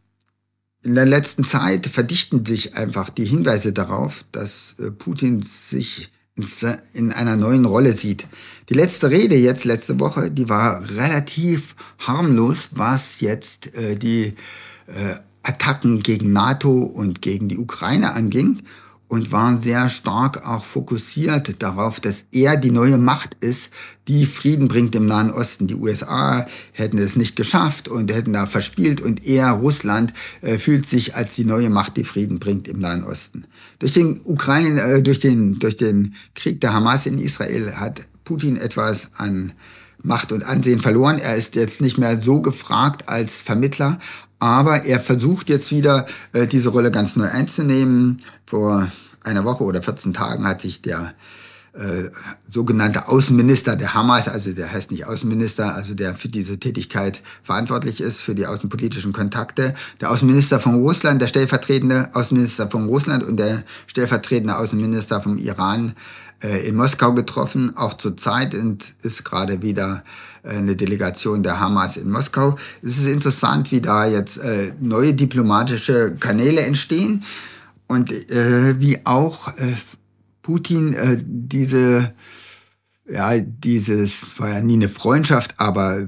in der letzten Zeit verdichten sich einfach die Hinweise darauf, dass äh, Putin sich in einer neuen Rolle sieht. Die letzte Rede jetzt, letzte Woche, die war relativ harmlos, was jetzt äh, die äh, Attacken gegen NATO und gegen die Ukraine anging und war sehr stark auch fokussiert darauf, dass er die neue Macht ist, die Frieden bringt im Nahen Osten. Die U S A hätten es nicht geschafft und hätten da verspielt und er, Russland, äh, fühlt sich als die neue Macht, die Frieden bringt im Nahen Osten. Durch den Ukraine, äh, durch den, durch den Krieg der Hamas in Israel hat Putin etwas an Macht und Ansehen verloren. Er ist jetzt nicht mehr so gefragt als Vermittler, aber er versucht jetzt wieder, äh, diese Rolle ganz neu einzunehmen. Vor einer Woche oder vierzehn Tagen hat sich der äh, sogenannte Außenminister der Hamas, also der heißt nicht Außenminister, also der für diese Tätigkeit verantwortlich ist, für die außenpolitischen Kontakte, der Außenminister von Russland, der stellvertretende Außenminister von Russland und der stellvertretende Außenminister vom Iran äh, in Moskau getroffen. Auch zur Zeit und ist gerade wieder äh, eine Delegation der Hamas in Moskau. Es ist interessant, wie da jetzt äh, neue diplomatische Kanäle entstehen. Und äh, wie auch äh, Putin äh, diese, ja, dieses, war ja nie eine Freundschaft, aber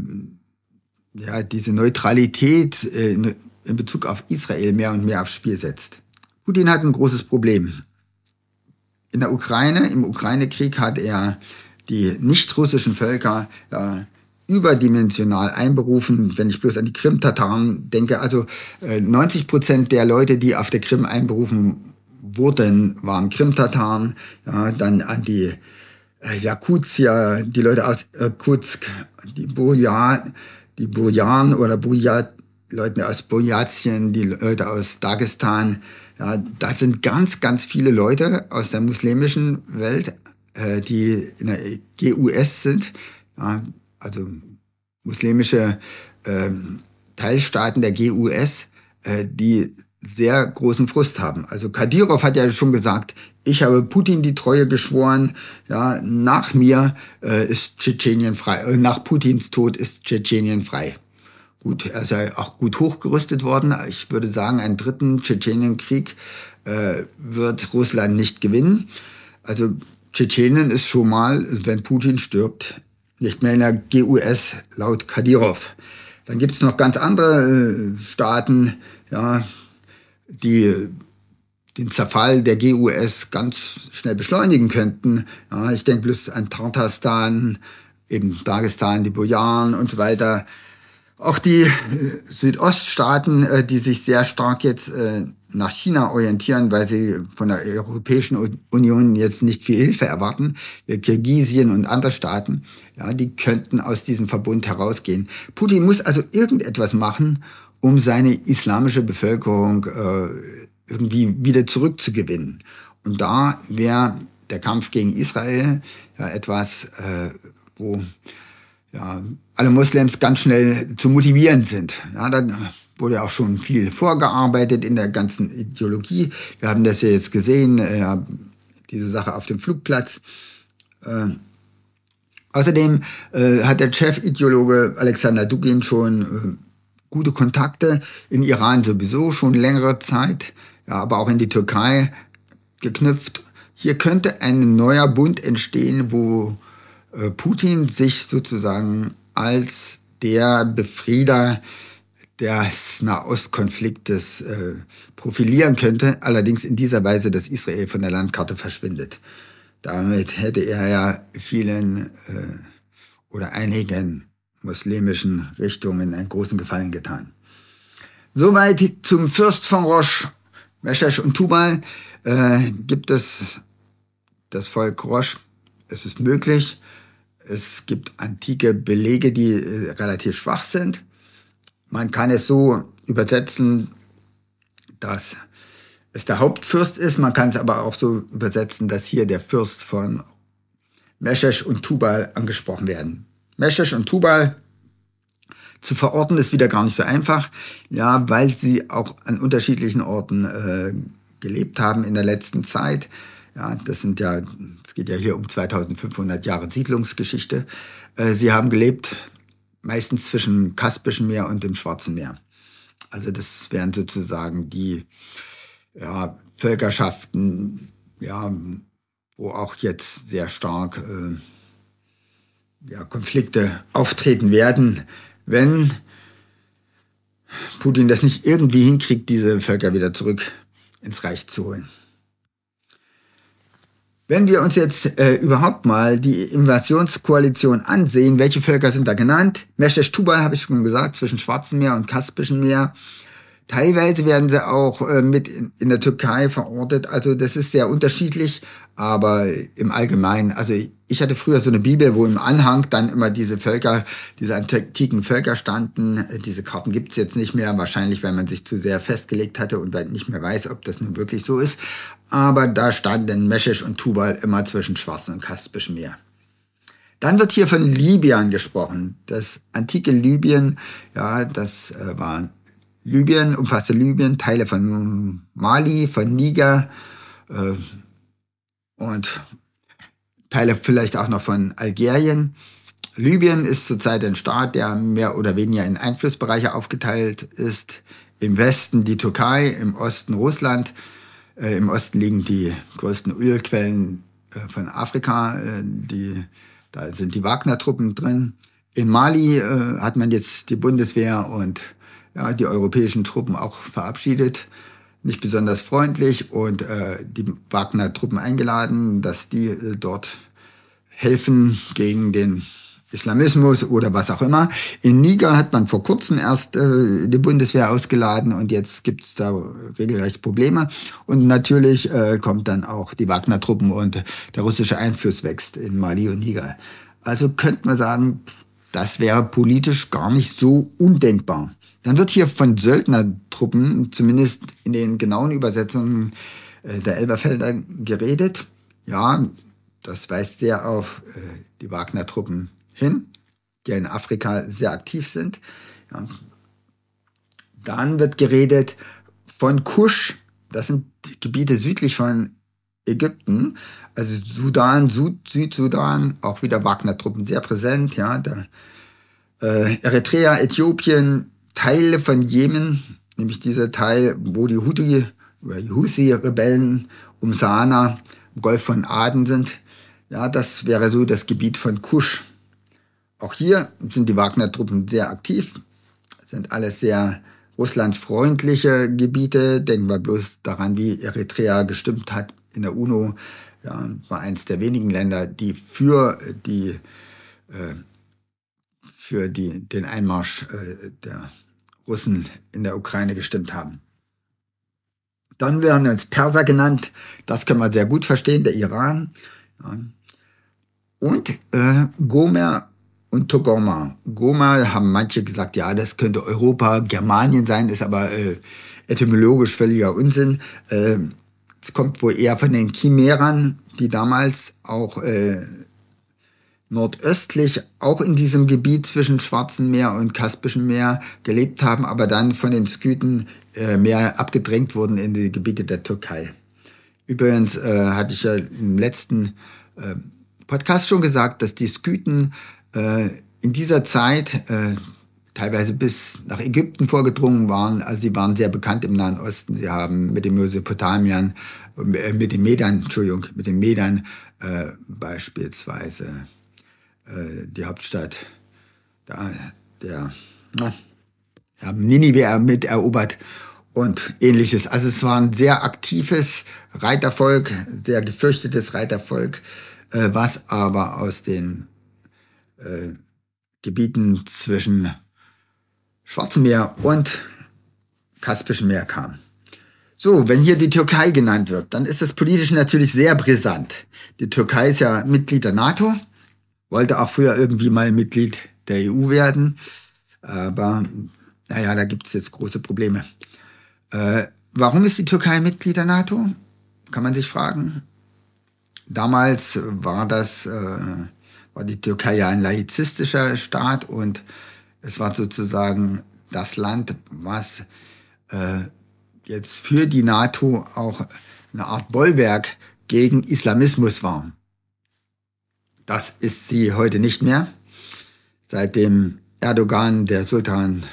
ja, diese Neutralität äh, in Bezug auf Israel mehr und mehr aufs Spiel setzt. Putin hat ein großes Problem. In der Ukraine, im Ukraine-Krieg hat er die nicht-russischen Völker ja, überdimensional einberufen, wenn ich bloß an die Krim-Tataren denke. Also äh, neunzig Prozent der Leute, die auf der Krim einberufen wurden, waren Krim-Tataren. Ja, dann an die äh, Jakutier, die Leute aus Irkutsk, die Burja, die Burjan oder Burjat, Leute aus Burjatien, die Leute aus Dagestan. Ja, da sind ganz, ganz viele Leute aus der muslimischen Welt, äh, die in der G U S sind. Ja, also muslimische äh, Teilstaaten der G U S, äh, die sehr großen Frust haben. Also Kadyrov hat ja schon gesagt, ich habe Putin die Treue geschworen, ja, nach mir äh, ist Tschetschenien frei, äh, nach Putins Tod ist Tschetschenien frei. Gut, er ist ja auch gut hochgerüstet worden. Ich würde sagen, einen dritten Tschetschenienkrieg äh, wird Russland nicht gewinnen. Also Tschetschenien ist schon mal, wenn Putin stirbt, nicht mehr in der G U S laut Kadyrov. Dann gibt es noch ganz andere äh, Staaten, ja, die den Zerfall der G U S ganz schnell beschleunigen könnten. Ja, ich denke bloß an Tatarstan, eben Dagestan, die Bojaren und so weiter. Auch die äh, Südoststaaten, äh, die sich sehr stark jetzt äh, nach China orientieren, weil sie von der Europäischen Union jetzt nicht viel Hilfe erwarten, wie Kirgisien und andere Staaten, ja, die könnten aus diesem Verbund herausgehen. Putin muss also irgendetwas machen, um seine islamische Bevölkerung äh, irgendwie wieder zurückzugewinnen. Und da wäre der Kampf gegen Israel ja etwas, äh, wo ja, alle Moslems ganz schnell zu motivieren sind. Ja, da wurde auch schon viel vorgearbeitet in der ganzen Ideologie. Wir haben das ja jetzt gesehen, äh, diese Sache auf dem Flugplatz. Äh, außerdem äh, hat der Chefideologe Alexander Dugin schon äh, gute Kontakte in Iran sowieso schon längere Zeit, ja, aber auch in die Türkei geknüpft. Hier könnte ein neuer Bund entstehen, wo äh, Putin sich sozusagen als der Befrieder des Nahostkonfliktes äh, profilieren könnte, allerdings in dieser Weise, dass Israel von der Landkarte verschwindet. Damit hätte er ja vielen äh, oder einigen muslimischen Richtungen einen großen Gefallen getan. Soweit zum Fürst von Rosh, Meshesh und Tubal. Äh, gibt es das Volk Rosh? Es ist möglich. Es gibt antike Belege, die äh, relativ schwach sind. Man kann es so übersetzen, dass es der Hauptfürst ist. Man kann es aber auch so übersetzen, dass hier der Fürst von Meshesh und Tubal angesprochen werden. Meshesh und Tubal zu verorten ist wieder gar nicht so einfach, ja, weil sie auch an unterschiedlichen Orten äh, gelebt haben in der letzten Zeit. Ja, das sind ja, es geht ja hier um zweitausendfünfhundert Jahre Siedlungsgeschichte. Äh, sie haben gelebt meistens zwischen dem Kaspischen Meer und dem Schwarzen Meer. Also das wären sozusagen die ja, Völkerschaften, ja, wo auch jetzt sehr stark äh, ja, Konflikte auftreten werden, wenn Putin das nicht irgendwie hinkriegt, diese Völker wieder zurück ins Reich zu holen. Wenn wir uns jetzt äh, überhaupt mal die Invasionskoalition ansehen, welche Völker sind da genannt? Meshesh Tubal, habe ich schon gesagt, zwischen Schwarzem Meer und Kaspischen Meer. Teilweise werden sie auch äh, mit in, in der Türkei verortet. Also das ist sehr unterschiedlich, aber im Allgemeinen, also ich hatte früher so eine Bibel, wo im Anhang dann immer diese Völker, diese antiken Völker standen. Diese Karten gibt's jetzt nicht mehr, wahrscheinlich, weil man sich zu sehr festgelegt hatte und weil nicht mehr weiß, ob das nun wirklich so ist. Aber da standen Meshesh und Tubal immer zwischen Schwarzem und Kaspischem Meer. Dann wird hier von Libyen gesprochen. Das antike Libyen, ja, das äh, war Libyen, umfasste Libyen, Teile von Mali, von Niger äh, und Teile vielleicht auch noch von Algerien. Libyen ist zurzeit ein Staat, der mehr oder weniger in Einflussbereiche aufgeteilt ist. Im Westen die Türkei, im Osten Russland. Äh, Im Osten liegen die größten Ölquellen äh, von Afrika. Äh, die, da sind die Wagner-Truppen drin. In Mali äh, hat man jetzt die Bundeswehr und ja, die europäischen Truppen auch verabschiedet. Nicht besonders freundlich und äh, die Wagner-Truppen eingeladen, dass die äh, dort helfen gegen den Islamismus oder was auch immer. In Niger hat man vor kurzem erst äh, die Bundeswehr ausgeladen und jetzt gibt's da regelrecht Probleme. Und natürlich äh, kommt dann auch die Wagner-Truppen und der russische Einfluss wächst in Mali und Niger. Also könnte man sagen, das wäre politisch gar nicht so undenkbar. Dann wird hier von Söldnertruppen, zumindest in den genauen Übersetzungen äh, der Elberfelder, geredet. Ja, das weist sehr auf äh, die Wagner-Truppen hin, die in Afrika sehr aktiv sind. Ja. Dann wird geredet von Kusch, das sind die Gebiete südlich von Ägypten, also Sudan, Süd, Südsudan, auch wieder Wagner-Truppen sehr präsent. Ja, da, äh, Eritrea, Äthiopien, Teile von Jemen, nämlich dieser Teil, wo die Houthi oder die Houthi-Rebellen um Sanaa im Golf von Aden sind. Ja, das wäre so das Gebiet von Kusch. Auch hier sind die Wagner-Truppen sehr aktiv, sind alles sehr russlandfreundliche Gebiete. Denken wir bloß daran, wie Eritrea gestimmt hat in der UNO. Ja, war eines der wenigen Länder, die für die äh, für die, den Einmarsch äh, der Russen in der Ukraine gestimmt haben. Dann werden uns Perser genannt, das können wir sehr gut verstehen, der Iran. Ja. Und äh, Gomer und Togarmah. Gomer haben manche gesagt, ja, das könnte Europa, Germanien sein, ist aber äh, etymologisch völliger Unsinn. Äh, es kommt wohl eher von den Chimerern, die damals auch äh, nordöstlich, auch in diesem Gebiet zwischen Schwarzem Meer und Kaspischem Meer gelebt haben, aber dann von den Skythen äh, mehr abgedrängt wurden in die Gebiete der Türkei. Übrigens äh, hatte ich ja im letzten äh, Podcast schon gesagt, dass die Skythen äh, in dieser Zeit äh, teilweise bis nach Ägypten vorgedrungen waren. Also sie waren sehr bekannt im Nahen Osten. Sie haben mit den Mesopotamiern, äh, mit den Medern, Entschuldigung, mit den Medern äh, beispielsweise äh, die Hauptstadt da, der na, haben Ninive miterobert und ähnliches. Also es war ein sehr aktives Reitervolk, sehr gefürchtetes Reitervolk, äh, was aber aus den äh, Gebieten zwischen Schwarzem Meer und Kaspischem Meer kam. So, wenn hier die Türkei genannt wird, dann ist das politisch natürlich sehr brisant. Die Türkei ist ja Mitglied der NATO, wollte auch früher irgendwie mal Mitglied der E U werden, aber naja, da gibt es jetzt große Probleme. Äh, warum ist die Türkei Mitglied der NATO? Kann man sich fragen. Damals war das, äh, war die Türkei ja ein laizistischer Staat und es war sozusagen das Land, was äh, jetzt für die NATO auch eine Art Bollwerk gegen Islamismus war. Das ist sie heute nicht mehr. Seitdem Erdogan der Sultan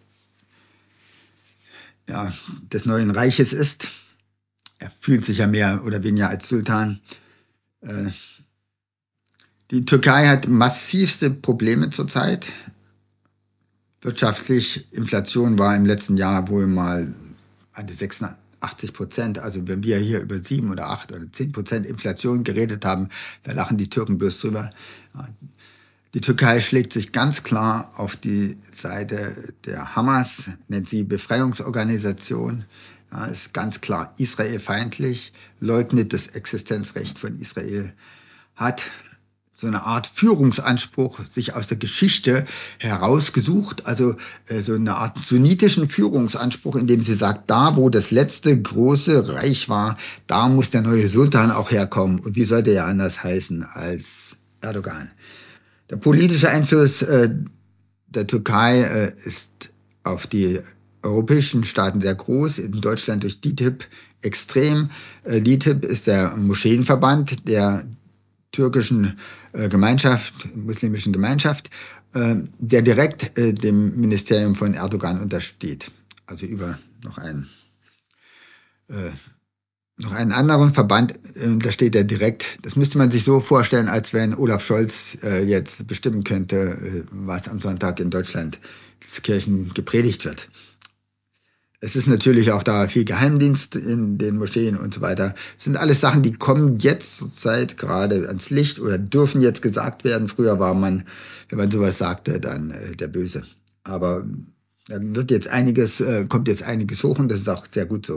ja, des neuen Reiches ist, er fühlt sich ja mehr oder weniger als Sultan. Äh, die Türkei hat massivste Probleme zurzeit. Wirtschaftlich, Inflation war im letzten Jahr wohl mal an die sechsundachtzig Prozent. Also wenn wir hier über sieben oder acht oder zehn Prozent Inflation geredet haben, da lachen die Türken bloß drüber. Die Türkei schlägt sich ganz klar auf die Seite der Hamas, nennt sie Befreiungsorganisation. Ja, ist ganz klar israelfeindlich, leugnet das Existenzrecht von Israel, hat so eine Art Führungsanspruch sich aus der Geschichte herausgesucht, also äh, so eine Art sunnitischen Führungsanspruch, in dem sie sagt, da wo das letzte große Reich war, da muss der neue Sultan auch herkommen. Und wie sollte er anders heißen als Erdogan? Der politische Einfluss äh, der Türkei äh, ist auf die europäischen Staaten sehr groß, in Deutschland durch D I T I B extrem. Äh, D I T I B ist der Moscheenverband der türkischen äh, Gemeinschaft, muslimischen Gemeinschaft, äh, der direkt äh, dem Ministerium von Erdogan untersteht. Also über noch einen, äh, noch einen anderen Verband äh, untersteht er direkt. Das müsste man sich so vorstellen, als wenn Olaf Scholz äh, jetzt bestimmen könnte, äh, was am Sonntag in Deutschland in Kirchen gepredigt wird. Es ist natürlich auch da viel Geheimdienst in den Moscheen und so weiter. Das sind alles Sachen, die kommen jetzt zur Zeit gerade ans Licht oder dürfen jetzt gesagt werden. Früher war man, wenn man sowas sagte, dann äh, der Böse. Aber da wird jetzt einiges, äh, kommt jetzt einiges hoch und das ist auch sehr gut so.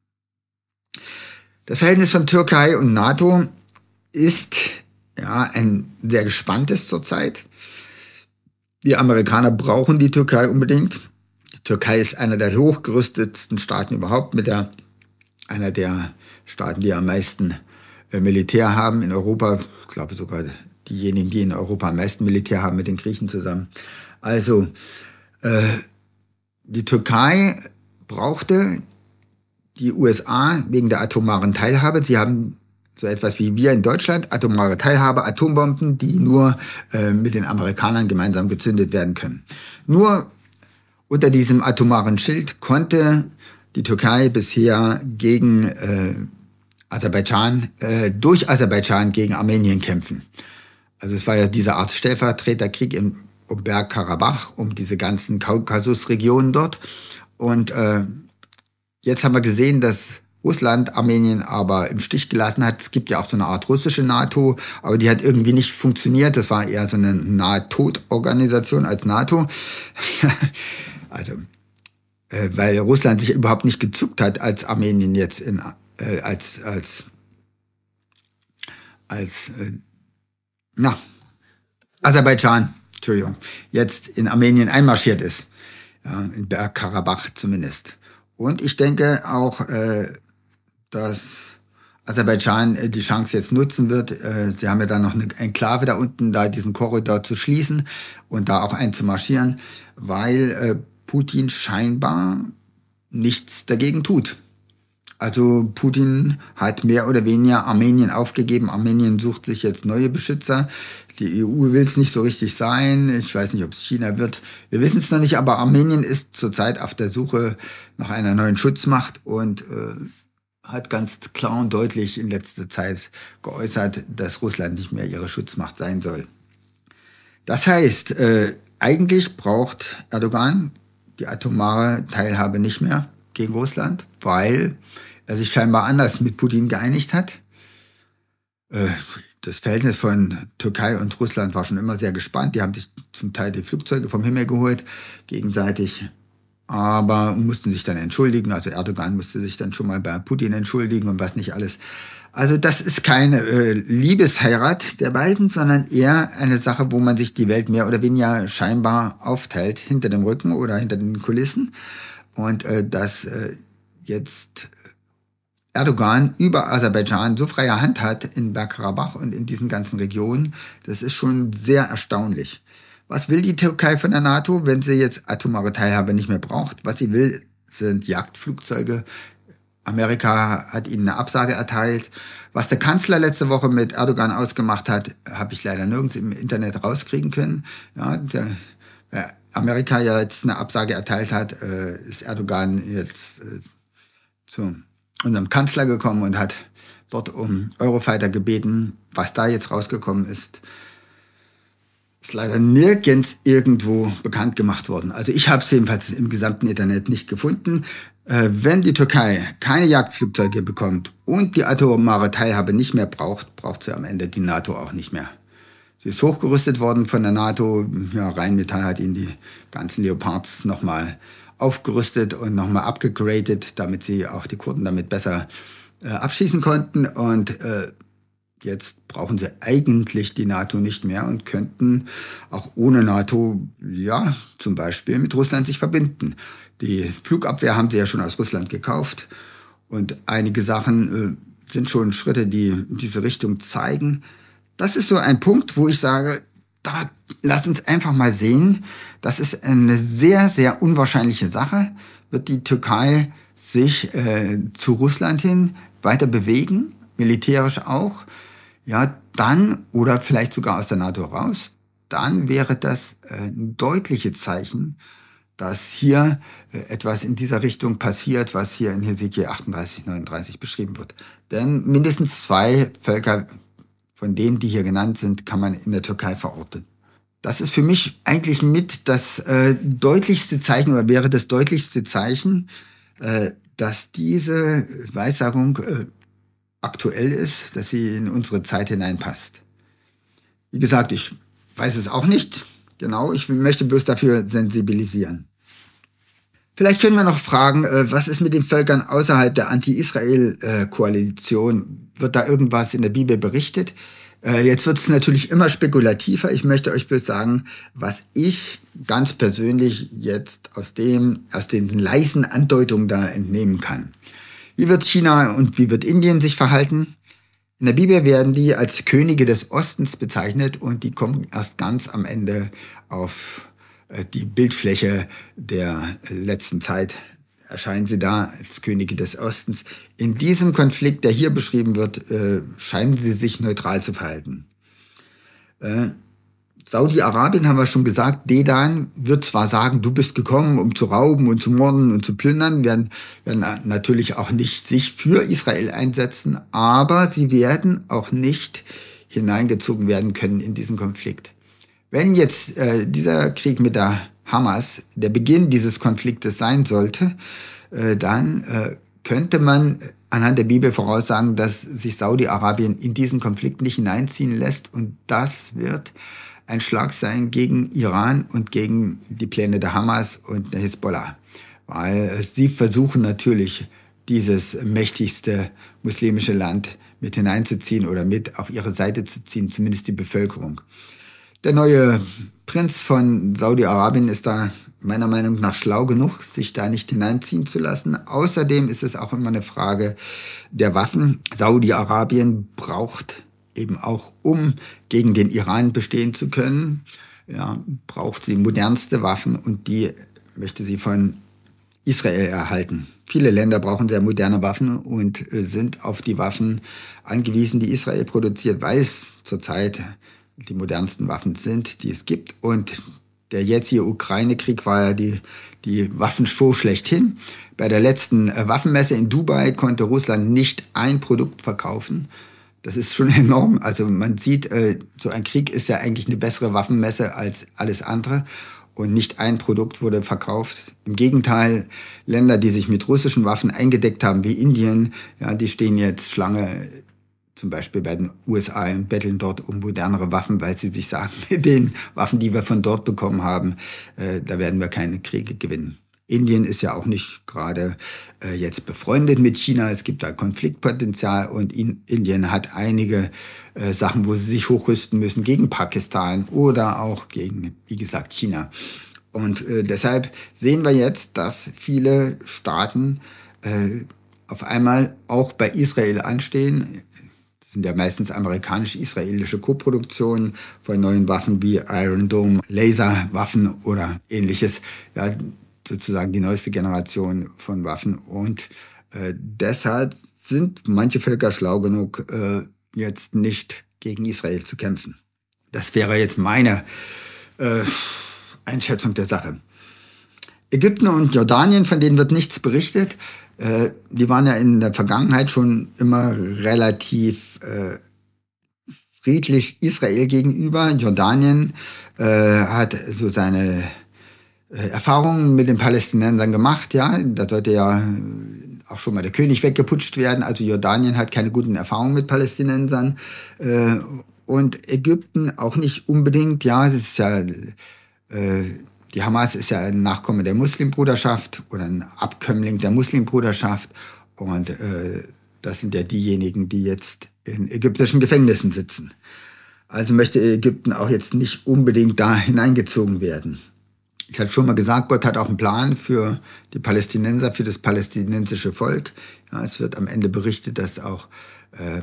Das Verhältnis von Türkei und NATO ist ja ein sehr gespanntes zurzeit. Die Amerikaner brauchen die Türkei unbedingt. Die Türkei ist einer der hochgerüstetsten Staaten überhaupt, mit der, einer der Staaten, die am meisten äh, Militär haben in Europa. Ich glaube sogar diejenigen, die in Europa am meisten Militär haben, mit den Griechen zusammen. Also äh, die Türkei brauchte die U S A wegen der atomaren Teilhabe. Sie haben so etwas wie wir in Deutschland, atomare Teilhabe, Atombomben, die nur äh, mit den Amerikanern gemeinsam gezündet werden können. Nur unter diesem atomaren Schild konnte die Türkei bisher gegen äh, Aserbaidschan, äh, durch Aserbaidschan gegen Armenien kämpfen. Also es war ja diese Art Stellvertreterkrieg im, um Bergkarabach, um diese ganzen Kaukasusregionen dort. Und äh, jetzt haben wir gesehen, dass Russland Armenien aber im Stich gelassen hat. Es gibt ja auch so eine Art russische NATO, aber die hat irgendwie nicht funktioniert. Das war eher so eine Nahtodorganisation als NATO. Also, äh, weil Russland sich überhaupt nicht gezuckt hat, als Armenien jetzt in, äh, als, als, als, äh, na, Aserbaidschan, Entschuldigung, jetzt in Armenien einmarschiert ist. Ja, in Bergkarabach zumindest. Und ich denke auch, äh, dass Aserbaidschan äh, die Chance jetzt nutzen wird. Äh, sie haben ja dann noch eine Enklave da unten, da diesen Korridor zu schließen und da auch einzumarschieren, weil äh, Putin scheinbar nichts dagegen tut. Also Putin hat mehr oder weniger Armenien aufgegeben. Armenien sucht sich jetzt neue Beschützer. Die E U will es nicht so richtig sein. Ich weiß nicht, ob es China wird. Wir wissen es noch nicht, aber Armenien ist zurzeit auf der Suche nach einer neuen Schutzmacht und äh, hat ganz klar und deutlich in letzter Zeit geäußert, dass Russland nicht mehr ihre Schutzmacht sein soll. Das heißt, äh, eigentlich braucht Erdogan die atomare Teilhabe nicht mehr gegen Russland, weil er sich scheinbar anders mit Putin geeinigt hat. Das Verhältnis von Türkei und Russland war schon immer sehr gespannt. Die haben sich zum Teil die Flugzeuge vom Himmel geholt, gegenseitig, aber mussten sich dann entschuldigen. Also Erdogan musste sich dann schon mal bei Putin entschuldigen und was nicht alles. Also das ist keine äh, Liebesheirat der beiden, sondern eher eine Sache, wo man sich die Welt mehr oder weniger scheinbar aufteilt, hinter dem Rücken oder hinter den Kulissen. Und äh, dass äh, jetzt Erdogan über Aserbaidschan so freie Hand hat in Bergkarabach und in diesen ganzen Regionen, das ist schon sehr erstaunlich. Was will die Türkei von der NATO, wenn sie jetzt atomare Teilhabe nicht mehr braucht? Was sie will, sind Jagdflugzeuge. Amerika hat ihnen eine Absage erteilt. Was der Kanzler letzte Woche mit Erdogan ausgemacht hat, habe ich leider nirgends im Internet rauskriegen können. Ja, der, der Amerika ja jetzt eine Absage erteilt hat, äh, ist Erdogan jetzt äh, zu unserem Kanzler gekommen und hat dort um Eurofighter gebeten. Was da jetzt rausgekommen ist, ist leider nirgends irgendwo bekannt gemacht worden. Also ich habe es jedenfalls im gesamten Internet nicht gefunden. Äh, wenn die Türkei keine Jagdflugzeuge bekommt und die atomare Teilhabe nicht mehr braucht, braucht sie am Ende die NATO auch nicht mehr. Sie ist hochgerüstet worden von der NATO. Ja, Rheinmetall hat ihnen die ganzen Leopards nochmal aufgerüstet und nochmal abgegradet, damit sie auch die Kurden damit besser äh, abschießen konnten. Und äh, jetzt brauchen sie eigentlich die NATO nicht mehr und könnten auch ohne NATO, ja, zum Beispiel mit Russland sich verbinden. Die Flugabwehr haben sie ja schon aus Russland gekauft und einige Sachen äh, sind schon Schritte, die in diese Richtung zeigen. Das ist so ein Punkt, wo ich sage, da lass uns einfach mal sehen, das ist eine sehr, sehr unwahrscheinliche Sache. Wird die Türkei sich äh, zu Russland hin weiter bewegen, militärisch auch, ja, dann, oder vielleicht sogar aus der NATO raus, dann wäre das äh, ein deutliches Zeichen, dass hier äh, etwas in dieser Richtung passiert, was hier in Hesekiel achtunddreißig, neununddreißig beschrieben wird. Denn mindestens zwei Völker von denen, die hier genannt sind, kann man in der Türkei verorten. Das ist für mich eigentlich mit das äh, deutlichste Zeichen oder wäre das deutlichste Zeichen, äh, dass diese Weissagung äh, aktuell ist, dass sie in unsere Zeit hineinpasst. Wie gesagt, ich weiß es auch nicht genau, ich möchte bloß dafür sensibilisieren. Vielleicht können wir noch fragen, äh, was ist mit den Völkern außerhalb der Anti-Israel-Koalition? Wird da irgendwas in der Bibel berichtet? Äh, jetzt wird es natürlich immer spekulativer. Ich möchte euch bloß sagen, was ich ganz persönlich jetzt aus dem, aus den leisen Andeutungen da entnehmen kann. Wie wird China und wie wird Indien sich verhalten? In der Bibel werden die als Könige des Ostens bezeichnet und die kommen erst ganz am Ende auf die Bildfläche der letzten Zeit. Erscheinen sie da als Könige des Ostens. In diesem Konflikt, der hier beschrieben wird, äh, scheinen sie sich neutral zu verhalten. Äh, Saudi-Arabien, haben wir schon gesagt, Dedan wird zwar sagen, du bist gekommen, um zu rauben und zu morden und zu plündern, werden, werden natürlich auch nicht sich für Israel einsetzen, aber sie werden auch nicht hineingezogen werden können in diesen Konflikt. Wenn jetzt äh, dieser Krieg mit der Hamas der Beginn dieses Konfliktes sein sollte, äh, dann äh, könnte man anhand der Bibel voraussagen, dass sich Saudi-Arabien in diesen Konflikt nicht hineinziehen lässt. Und das wird ein Schlag sein gegen Iran und gegen die Pläne der Hamas und der Hisbollah. Weil sie versuchen natürlich, dieses mächtigste muslimische Land mit hineinzuziehen oder mit auf ihre Seite zu ziehen, zumindest die Bevölkerung. Der neue Prinz von Saudi-Arabien ist da meiner Meinung nach schlau genug, sich da nicht hineinziehen zu lassen. Außerdem ist es auch immer eine Frage der Waffen. Saudi-Arabien braucht eben auch, um gegen den Iran bestehen zu können, ja, braucht sie modernste Waffen und die möchte sie von Israel erhalten. Viele Länder brauchen sehr moderne Waffen und sind auf die Waffen angewiesen, die Israel produziert, weil es zurzeit die modernsten Waffen sind, die es gibt. Und der jetzige Ukraine-Krieg war ja die, die Waffenshow schlechthin. Bei der letzten Waffenmesse in Dubai konnte Russland nicht ein Produkt verkaufen. Das ist schon enorm. Also man sieht, so ein Krieg ist ja eigentlich eine bessere Waffenmesse als alles andere. Und nicht ein Produkt wurde verkauft. Im Gegenteil, Länder, die sich mit russischen Waffen eingedeckt haben, wie Indien, ja, die stehen jetzt Schlange, zum Beispiel bei den U S A, und betteln dort um modernere Waffen, weil sie sich sagen, mit den Waffen, die wir von dort bekommen haben, äh, da werden wir keine Kriege gewinnen. Indien ist ja auch nicht gerade äh, jetzt befreundet mit China. Es gibt da Konfliktpotenzial und in, Indien hat einige äh, Sachen, wo sie sich hochrüsten müssen gegen Pakistan oder auch gegen, wie gesagt, China. Und äh, deshalb sehen wir jetzt, dass viele Staaten äh, auf einmal auch bei Israel anstehen. Das sind ja meistens amerikanisch-israelische Koproduktionen von neuen Waffen wie Iron Dome, Laserwaffen oder ähnliches. Ja, sozusagen die neueste Generation von Waffen. Und äh, deshalb sind manche Völker schlau genug, äh, jetzt nicht gegen Israel zu kämpfen. Das wäre jetzt meine äh, Einschätzung der Sache. Ägypten und Jordanien, von denen wird nichts berichtet. Äh, die waren ja in der Vergangenheit schon immer relativ äh, friedlich Israel gegenüber. Jordanien äh, hat so seine Erfahrungen mit den Palästinensern gemacht, ja. Da sollte ja auch schon mal der König weggeputscht werden. Also Jordanien hat keine guten Erfahrungen mit Palästinensern. Und Ägypten auch nicht unbedingt, ja. Es ist ja, die Hamas ist ja ein Nachkomme der Muslimbruderschaft oder ein Abkömmling der Muslimbruderschaft. Und das sind ja diejenigen, die jetzt in ägyptischen Gefängnissen sitzen. Also möchte Ägypten auch jetzt nicht unbedingt da hineingezogen werden. Ich hatte schon mal gesagt, Gott hat auch einen Plan für die Palästinenser, für das palästinensische Volk. Ja, es wird am Ende berichtet, dass auch äh,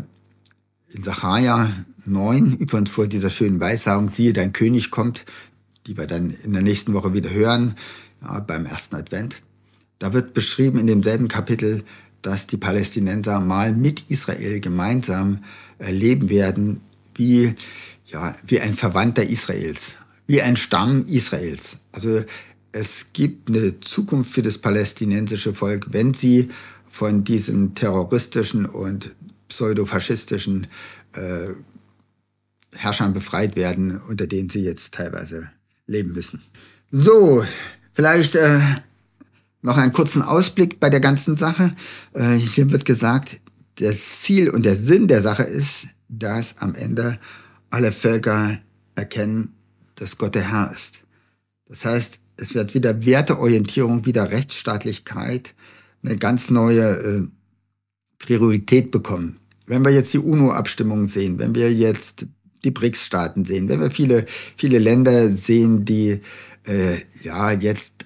in Sacharja neun, übrigens vor dieser schönen Weissagung, siehe, dein König kommt, die wir dann in der nächsten Woche wieder hören, ja, beim ersten Advent. Da wird beschrieben in demselben Kapitel, dass die Palästinenser mal mit Israel gemeinsam äh, leben werden, wie, ja, wie ein Verwandter Israels. Wie ein Stamm Israels. Also es gibt eine Zukunft für das palästinensische Volk, wenn sie von diesen terroristischen und pseudofaschistischen äh, Herrschern befreit werden, unter denen sie jetzt teilweise leben müssen. So, vielleicht äh, noch einen kurzen Ausblick bei der ganzen Sache. Äh, hier wird gesagt, das Ziel und der Sinn der Sache ist, dass am Ende alle Völker erkennen, dass Gott der Herr ist. Das heißt, es wird wieder Werteorientierung, wieder Rechtsstaatlichkeit, eine ganz neue äh, Priorität bekommen. Wenn wir jetzt die UNO-Abstimmungen sehen, wenn wir jetzt die BRICS-Staaten sehen, wenn wir viele, viele Länder sehen, die äh, ja jetzt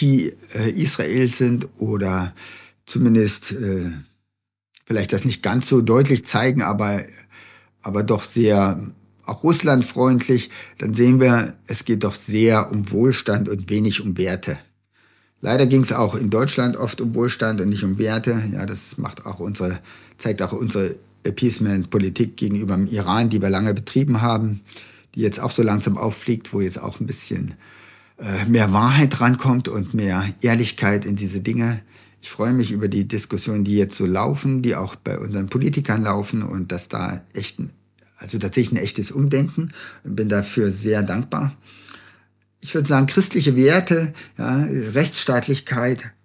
anti-Israel sind oder zumindest äh, vielleicht das nicht ganz so deutlich zeigen, aber, aber doch sehr auch russlandfreundlich, dann sehen wir, es geht doch sehr um Wohlstand und wenig um Werte. Leider ging es auch in Deutschland oft um Wohlstand und nicht um Werte. Ja, das macht auch unsere, zeigt auch unsere Appeasement-Politik gegenüber dem Iran, die wir lange betrieben haben, die jetzt auch so langsam auffliegt, wo jetzt auch ein bisschen äh, mehr Wahrheit rankommt und mehr Ehrlichkeit in diese Dinge. Ich freue mich über die Diskussionen, die jetzt so laufen, die auch bei unseren Politikern laufen und dass da echt ein Also tatsächlich ein echtes Umdenken und bin dafür sehr dankbar. Ich würde sagen, christliche Werte, ja, Rechtsstaatlichkeit,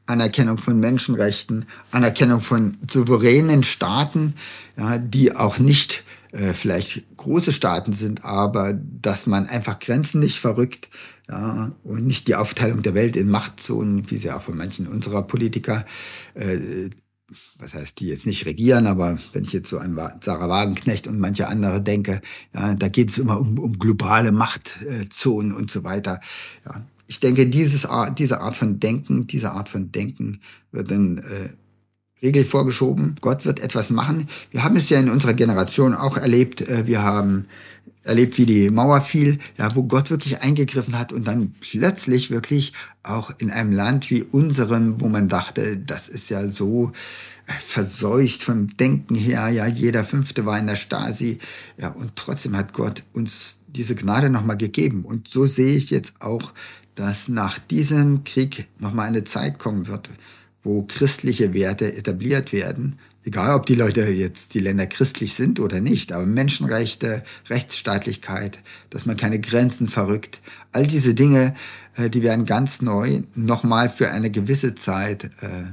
Anerkennung von Menschenrechten, Anerkennung von souveränen Staaten, ja, die auch nicht äh, vielleicht große Staaten sind, aber dass man einfach Grenzen nicht verrückt, ja, und nicht die Aufteilung der Welt in Machtzonen, wie sie auch von manchen unserer Politiker, äh, was heißt, die jetzt nicht regieren, aber wenn ich jetzt so an Sarah Wagenknecht und manche andere denke, ja, da geht es immer um, um globale Machtzonen und so weiter. Ja. Ich denke, dieses Art, diese Art von Denken, diese Art von Denken wird dann äh, Regel vorgeschoben. Gott wird etwas machen. Wir haben es ja in unserer Generation auch erlebt. Äh, wir haben erlebt, wie die Mauer fiel, ja, wo Gott wirklich eingegriffen hat und dann plötzlich wirklich auch in einem Land wie unserem, wo man dachte, das ist ja so verseucht vom Denken her, ja, jeder Fünfte war in der Stasi, ja, und trotzdem hat Gott uns diese Gnade nochmal gegeben. Und so sehe ich jetzt auch, dass nach diesem Krieg nochmal eine Zeit kommen wird, wo christliche Werte etabliert werden. Egal, ob die Leute jetzt, die Länder christlich sind oder nicht, aber Menschenrechte, Rechtsstaatlichkeit, dass man keine Grenzen verrückt, all diese Dinge, die werden ganz neu nochmal für eine gewisse Zeit äh,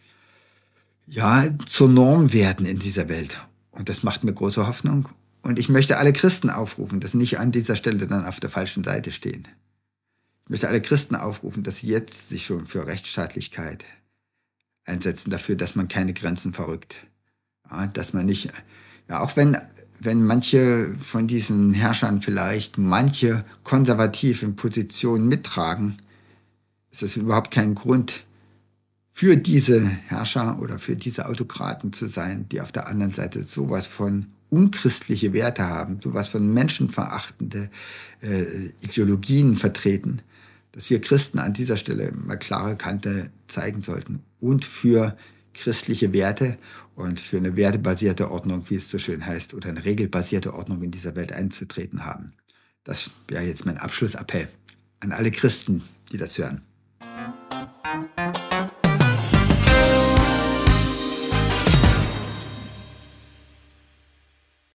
ja, zur Norm werden in dieser Welt. Und das macht mir große Hoffnung. Und ich möchte alle Christen aufrufen, dass sie nicht an dieser Stelle dann auf der falschen Seite stehen. Ich möchte alle Christen aufrufen, dass sie jetzt sich schon für Rechtsstaatlichkeit einsetzen, dafür, dass man keine Grenzen verrückt. Ja, dass man nicht, ja, auch wenn, wenn manche von diesen Herrschern vielleicht manche konservativen Positionen mittragen, ist das überhaupt kein Grund, für diese Herrscher oder für diese Autokraten zu sein, die auf der anderen Seite sowas von unchristliche Werte haben, sowas von menschenverachtende äh, Ideologien vertreten, dass wir Christen an dieser Stelle mal klare Kante zeigen sollten und für christliche Werte und für eine wertebasierte Ordnung, wie es so schön heißt, oder eine regelbasierte Ordnung in dieser Welt einzutreten haben. Das wäre jetzt mein Abschlussappell an alle Christen, die das hören.